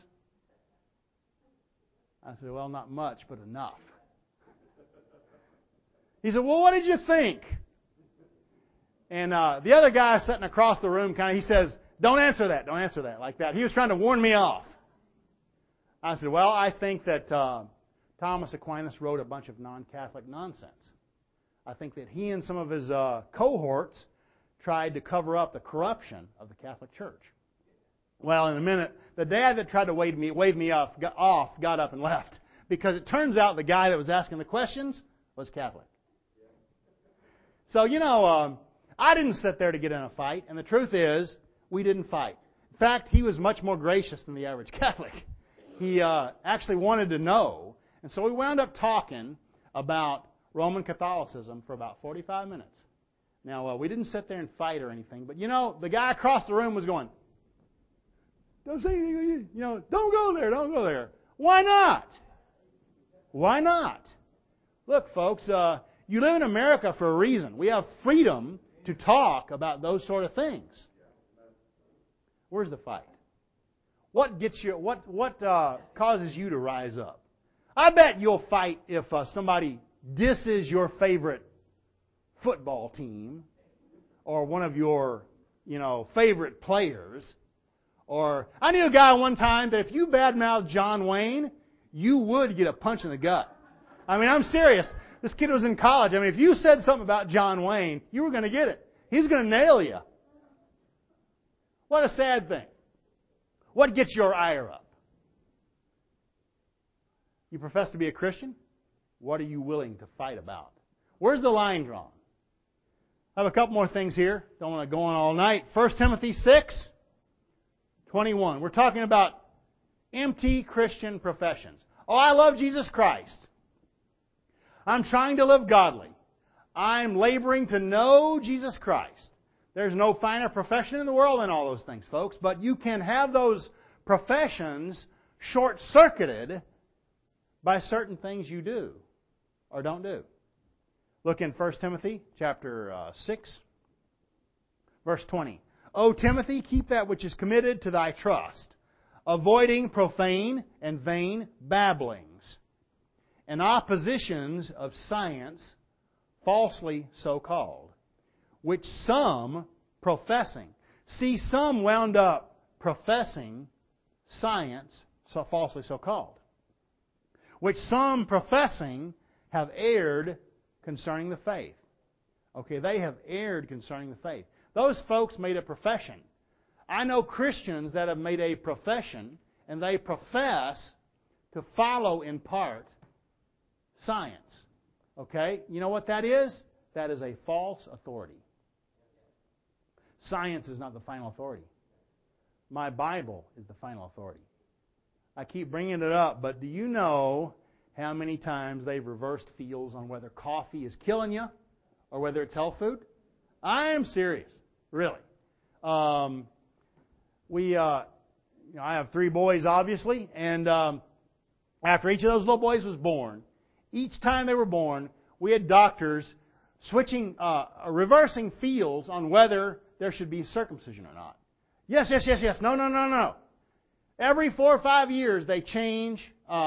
I said, "Well, not much, but enough." He said, "Well, what did you think?" And the other guy sitting across the room, he says, "Don't answer that, don't answer that," like that. He was trying to warn me off. I said, "Well, I think that Thomas Aquinas wrote a bunch of non-Catholic nonsense. I think that he and some of his cohorts tried to cover up the corruption of the Catholic Church." Well, in a minute, the dad that tried to wave me off got up and left, because it turns out the guy that was asking the questions was Catholic. So, I didn't sit there to get in a fight, and the truth is, we didn't fight. In fact, he was much more gracious than the average Catholic. He actually wanted to know, and so we wound up talking about Roman Catholicism for about 45 minutes. Now, we didn't sit there and fight or anything, but the guy across the room was going, "Don't say anything, don't go there, don't go there." Why not? Why not? Look, folks, you live in America for a reason. We have freedom to talk about those sort of things. Where's the fight? What gets you? What causes you to rise up? I bet you'll fight if somebody disses your favorite football team or one of your, favorite players. Or I knew a guy one time that if you badmouthed John Wayne, you would get a punch in the gut. I mean, I'm serious. This kid was in college. I mean, if you said something about John Wayne, you were going to get it. He's going to nail you. What a sad thing. What gets your ire up? You profess to be a Christian? What are you willing to fight about? Where's the line drawn? I have a couple more things here. Don't want to go on all night. 1 Timothy 6:21. We're talking about empty Christian professions. Oh, I love Jesus Christ. I'm trying to live godly. I'm laboring to know Jesus Christ. There's no finer profession in the world than all those things, folks. But you can have those professions short-circuited by certain things you do or don't do. Look in 1 Timothy chapter 6, verse 20. "O Timothy, keep that which is committed to thy trust, avoiding profane and vain babblings, and oppositions of science, falsely so called, which some professing." See, some wound up professing science, so falsely so called, "which some professing have erred concerning the faith." Okay, they have erred concerning the faith. Those folks made a profession. I know Christians that have made a profession, and they profess to follow in part science. Okay? You know what that is? That is a false authority. Science is not the final authority. My Bible is the final authority. I keep bringing it up, but do you know how many times they've reversed fields on whether coffee is killing you or whether it's health food? I am serious, really. I have 3 boys, obviously, and after each of those little boys was born, each time they were born, we had doctors reversing fields on whether there should be circumcision or not. Yes. No. Every 4 or 5 years, they change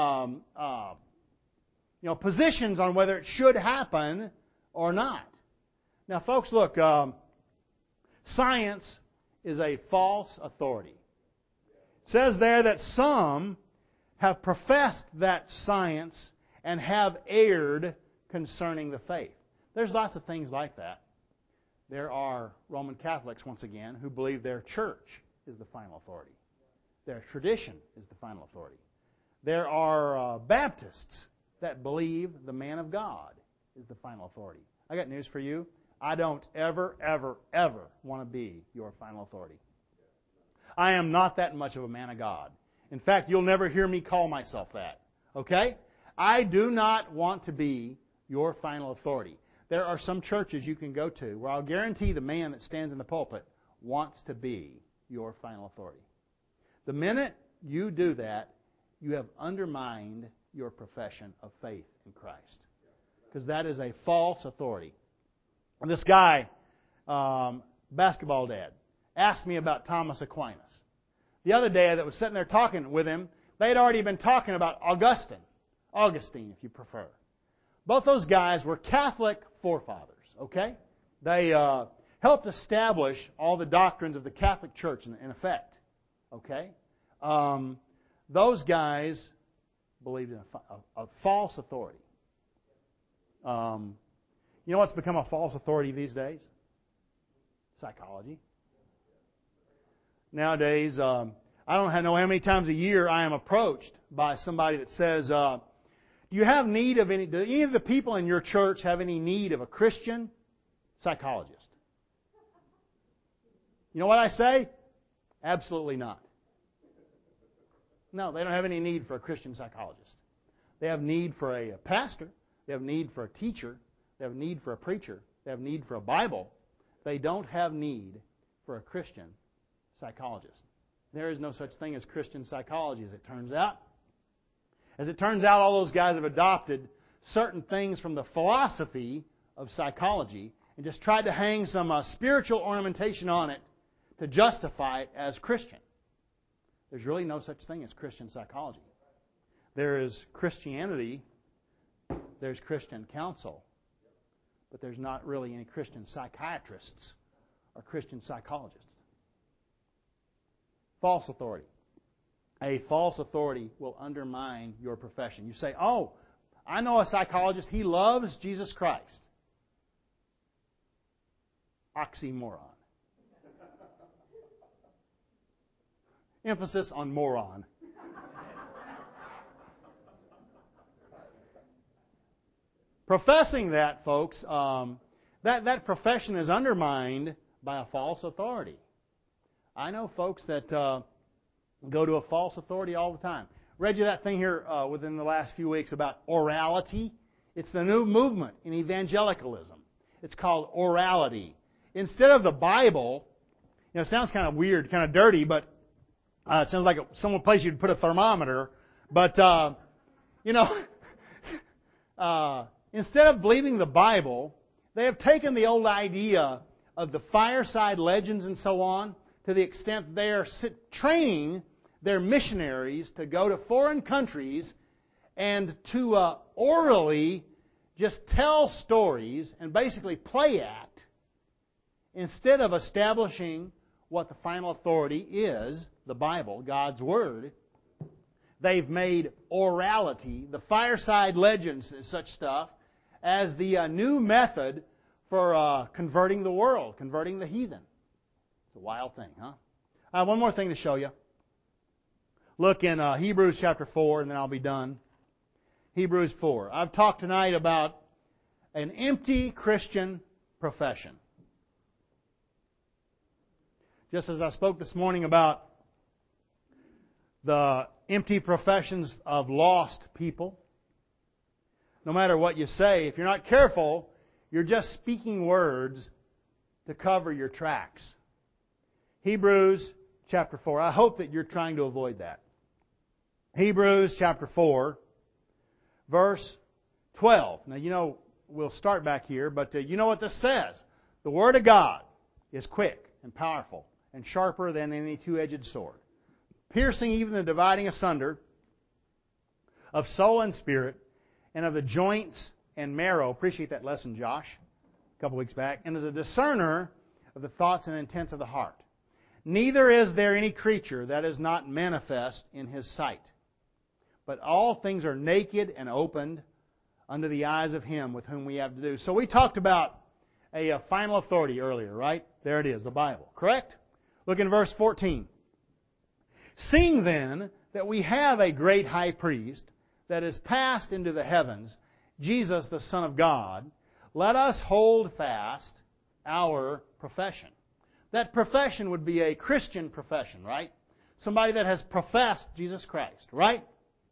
positions on whether it should happen or not. Now, folks, look, science is a false authority. It says there that some have professed that science and have erred concerning the faith. There's lots of things like that. There are Roman Catholics, once again, who believe their church is the final authority. Their tradition is the final authority. There are Baptists that believe the man of God is the final authority. I got news for you. I don't ever want to be your final authority. I am not that much of a man of God. In fact, you'll never hear me call myself that. Okay? I do not want to be your final authority. There are some churches you can go to where I'll guarantee the man that stands in the pulpit wants to be your final authority. The minute you do that, you have undermined your profession of faith in Christ. Because that is a false authority. And this guy, basketball dad, asked me about Thomas Aquinas. The other day that was sitting there talking with him, they had already been talking about Augustine, if you prefer. Both those guys were Catholic forefathers, okay? They helped establish all the doctrines of the Catholic Church in effect, okay? Those guys believed in a false authority. You know what's become a false authority these days? Psychology. Nowadays, I don't know how many times a year I am approached by somebody that says, do any of the people in your church have any need of a Christian psychologist? You know what I say? Absolutely not. No, they don't have any need for a Christian psychologist. They have need for a pastor. They have need for a teacher. They have need for a preacher. They have need for a Bible. They don't have need for a Christian psychologist. There is no such thing as Christian psychology, as it turns out. As it turns out, all those guys have adopted certain things from the philosophy of psychology and just tried to hang some spiritual ornamentation on it to justify it as Christian. There's really no such thing as Christian psychology. There is Christianity, there's Christian counsel, but there's not really any Christian psychiatrists or Christian psychologists. False authority. A false authority will undermine your profession. You say, oh, I know a psychologist, he loves Jesus Christ. Oxymoron. Emphasis on moron. Professing that, folks, that profession is undermined by a false authority. I know folks that go to a false authority all the time. Read you that thing here within the last few weeks about orality. It's the new movement in evangelicalism. It's called orality. Instead of the Bible, it sounds kind of weird, kind of dirty, but it sounds like some place you'd put a thermometer. But, instead of believing the Bible, they have taken the old idea of the fireside legends and so on to the extent that they are training their missionaries to go to foreign countries and to orally just tell stories and basically play act instead of establishing what the final authority is, the Bible, God's Word. They've made orality, the fireside legends and such stuff, as the new method for converting the world, converting the heathen. It's a wild thing, huh? I have one more thing to show you. Look in Hebrews chapter 4, and then I'll be done. Hebrews 4. I've talked tonight about an empty Christian profession. Just as I spoke this morning about the empty professions of lost people, no matter what you say, if you're not careful, you're just speaking words to cover your tracks. Hebrews chapter 4. I hope that you're trying to avoid that. Hebrews chapter 4, verse 12. Now, we'll start back here, but you know what this says. The Word of God is quick and powerful and sharper than any two-edged sword, piercing even the dividing asunder of soul and spirit, and of the joints and marrow. Appreciate that lesson, Josh, a couple weeks back. And is a discerner of the thoughts and intents of the heart. Neither is there any creature that is not manifest in His sight, but all things are naked and opened under the eyes of Him with whom we have to do. So we talked about a final authority earlier, right? There it is, the Bible. Correct? Look in verse 14. Seeing then that we have a great high priest that is passed into the heavens, Jesus the Son of God, let us hold fast our profession. That profession would be a Christian profession, right? Somebody that has professed Jesus Christ, right?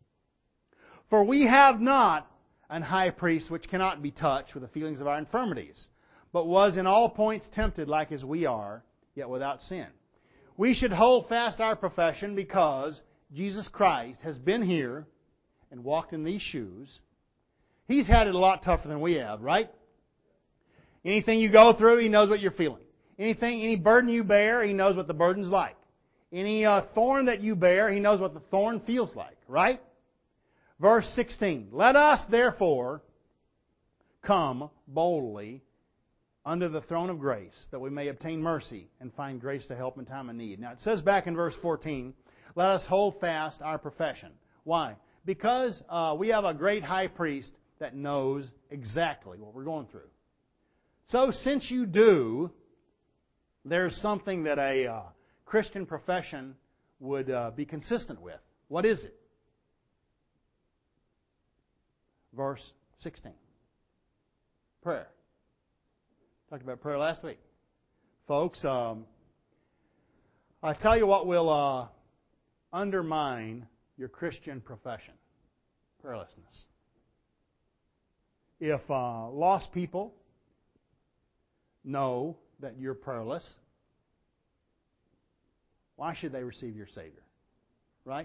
For we have not an high priest which cannot be touched with the feelings of our infirmities, but was in all points tempted like as we are, yet without sin. We should hold fast our profession because Jesus Christ has been here and walked in these shoes. He's had it a lot tougher than we have, right? Anything you go through, He knows what you're feeling. Any burden you bear, He knows what the burden's like. Any thorn that you bear, He knows what the thorn feels like, right? Verse 16. Let us therefore come boldly under the throne of grace, that we may obtain mercy and find grace to help in time of need. Now it says back in verse 14, let us hold fast our profession. Why? Because we have a great high priest that knows exactly what we're going through. So since you do, there's something that a Christian profession would be consistent with. What is it? Verse 16. Prayer. Talked about prayer last week. Folks, I tell you what will undermine your Christian profession. Prayerlessness. If lost people know that you're prayerless, why should they receive your Savior? Right?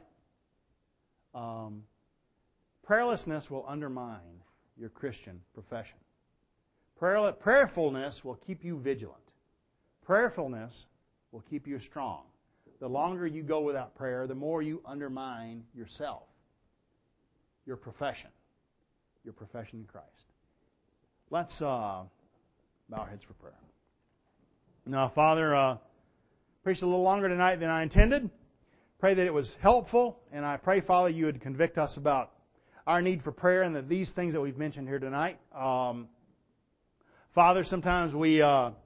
Prayerlessness will undermine your Christian profession. Prayerfulness will keep you vigilant. Prayerfulness will keep you strong. The longer you go without prayer, the more you undermine yourself, your profession in Christ. Let's bow our heads for prayer. Now, Father, preached a little longer tonight than I intended. Pray that it was helpful, and I pray, Father, you would convict us about our need for prayer and that these things that we've mentioned here tonight. Father, sometimes we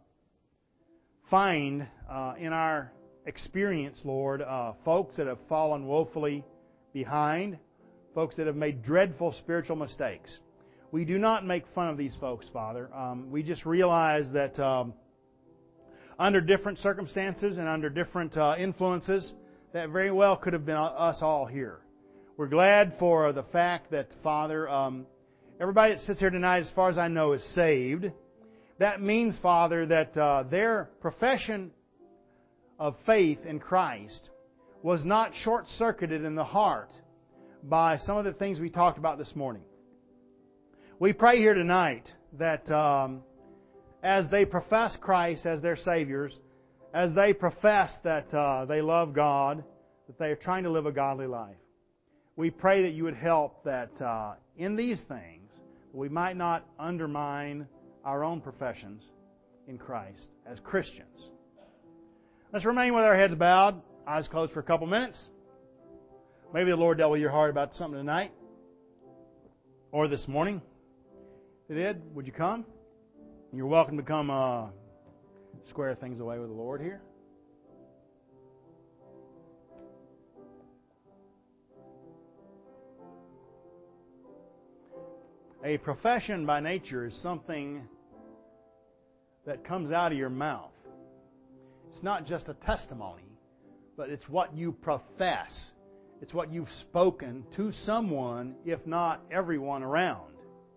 find in our experience, Lord, folks that have fallen woefully behind, folks that have made dreadful spiritual mistakes. We do not make fun of these folks, Father. We just realize that under different circumstances and under different influences, that very well could have been us all here. We're glad for the fact that, Father, everybody that sits here tonight, as far as I know, is saved. That means, Father, that their profession of faith in Christ was not short-circuited in the heart by some of the things we talked about this morning. We pray here tonight that as they profess Christ as their Saviors, as they profess that they love God, that they are trying to live a godly life, we pray that you would help that in these things we might not undermine our own professions in Christ as Christians. Let's remain with our heads bowed, eyes closed for a couple minutes. Maybe the Lord dealt with your heart about something tonight or this morning. If it did, would you come? You're welcome to come square things away with the Lord here. A profession by nature is something that comes out of your mouth. It's not just a testimony, but it's what you profess. It's what you've spoken to someone, if not everyone around.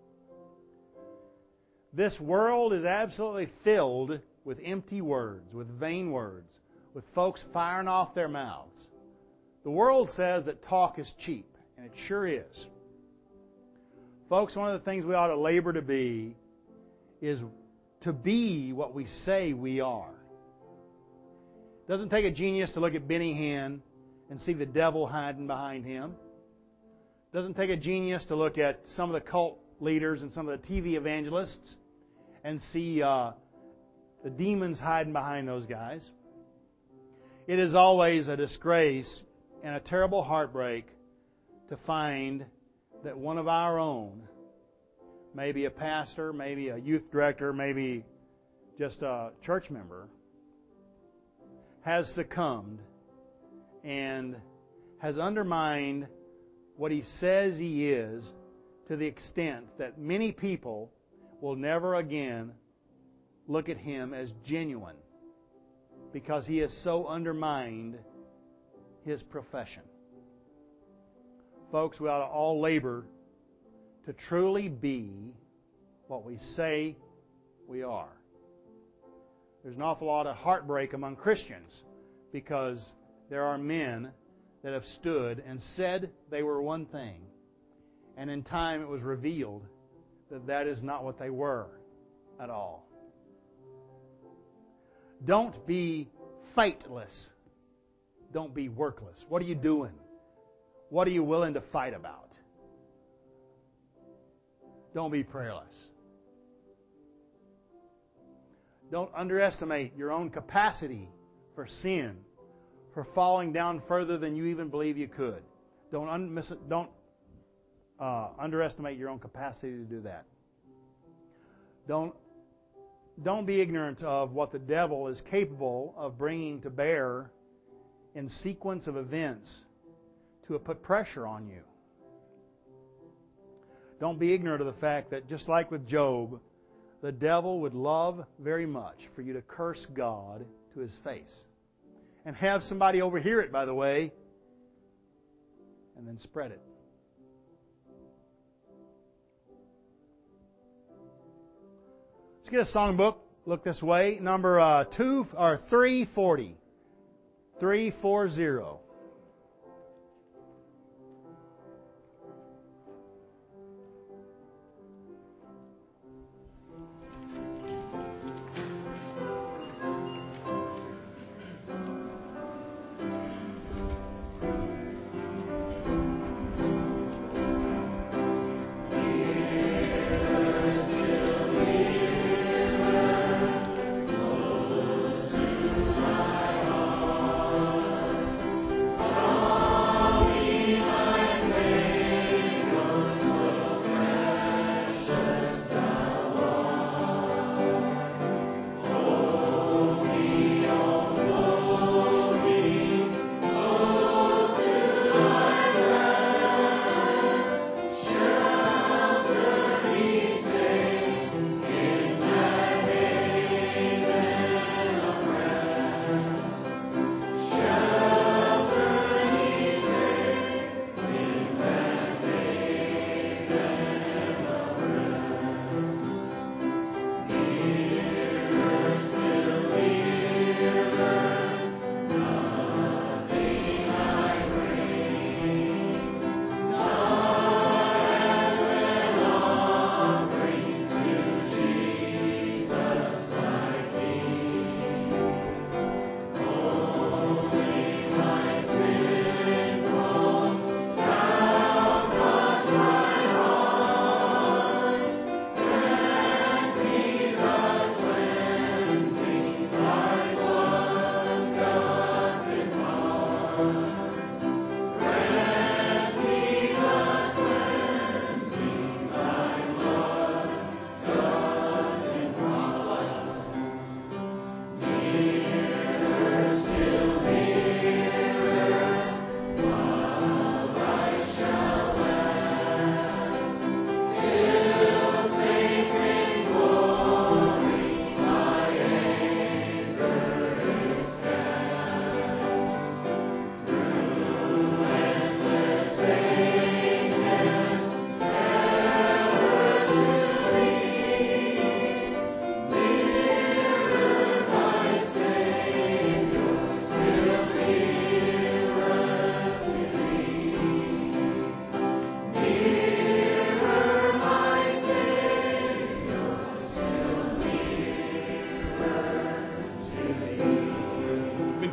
This world is absolutely filled with empty words, with vain words, with folks firing off their mouths. The world says that talk is cheap, and it sure is. Folks, one of the things we ought to labor to be is to be what we say we are. It doesn't take a genius to look at Benny Hinn and see the devil hiding behind him. It doesn't take a genius to look at some of the cult leaders and some of the TV evangelists and see the demons hiding behind those guys. It is always a disgrace and a terrible heartbreak to find that one of our own, maybe a pastor, maybe a youth director, maybe just a church member, has succumbed and has undermined what he says he is to the extent that many people will never again look at him as genuine because he has so undermined his profession. Folks, we ought to all labor to truly be what we say we are. There's an awful lot of heartbreak among Christians because there are men that have stood and said they were one thing, and in time it was revealed that that is not what they were at all. Don't be fightless. Don't be workless. What are you doing? What are you willing to fight about? Don't be prayerless. Don't underestimate your own capacity for sin, for falling down further than you even believe you could. Don't underestimate your own capacity to do that. Don't be ignorant of what the devil is capable of bringing to bear in sequence of events to put pressure on you. Don't be ignorant of the fact that just like with Job, the devil would love very much for you to curse God to his face. And have somebody overhear it, by the way, and then spread it. Let's get a songbook. Look this way. Number 340. 340.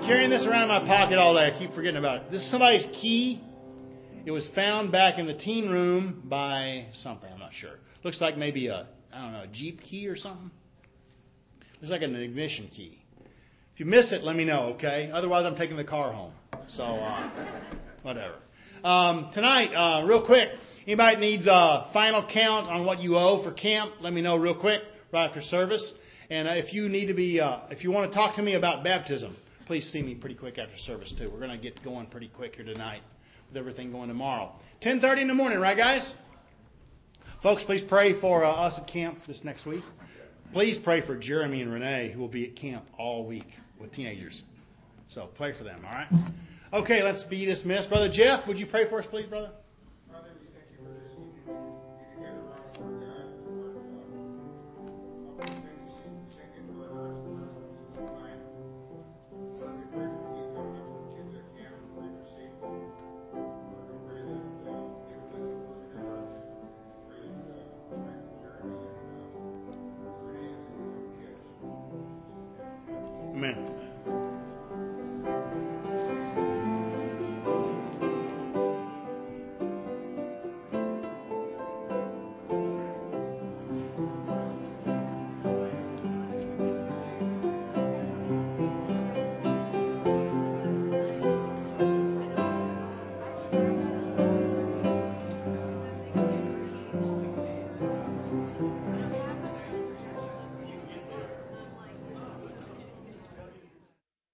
carrying this around in my pocket all day. I keep forgetting about it. This is somebody's key. It was found back in the teen room by something. I'm not sure. Looks like maybe a Jeep key or something. Looks like an ignition key. If you miss it, let me know, okay? Otherwise, I'm taking the car home. So, whatever. Tonight, real quick, anybody needs a final count on what you owe for camp, let me know real quick right after service. And if you need to be, if you want to talk to me about baptism, please see me pretty quick after service too. We're going to get going pretty quick here tonight with everything going tomorrow. 10:30 in the morning, right, guys? Folks, please pray for us at camp this next week. Please pray for Jeremy and Renee, who will be at camp all week with teenagers. So pray for them, all right? Okay, let's be dismissed. Brother Jeff, would you pray for us, please, brother? Father, we thank you for this evening. You hear the word of God, the word of things sink into our hearts and minds and mind. Lord, we pray for you coming up with the kids at camp and pray for safety. Lord, we pray that you would let the word in their hearts. We pray that strengthen Jeremy and Renee as they become kids. Amen.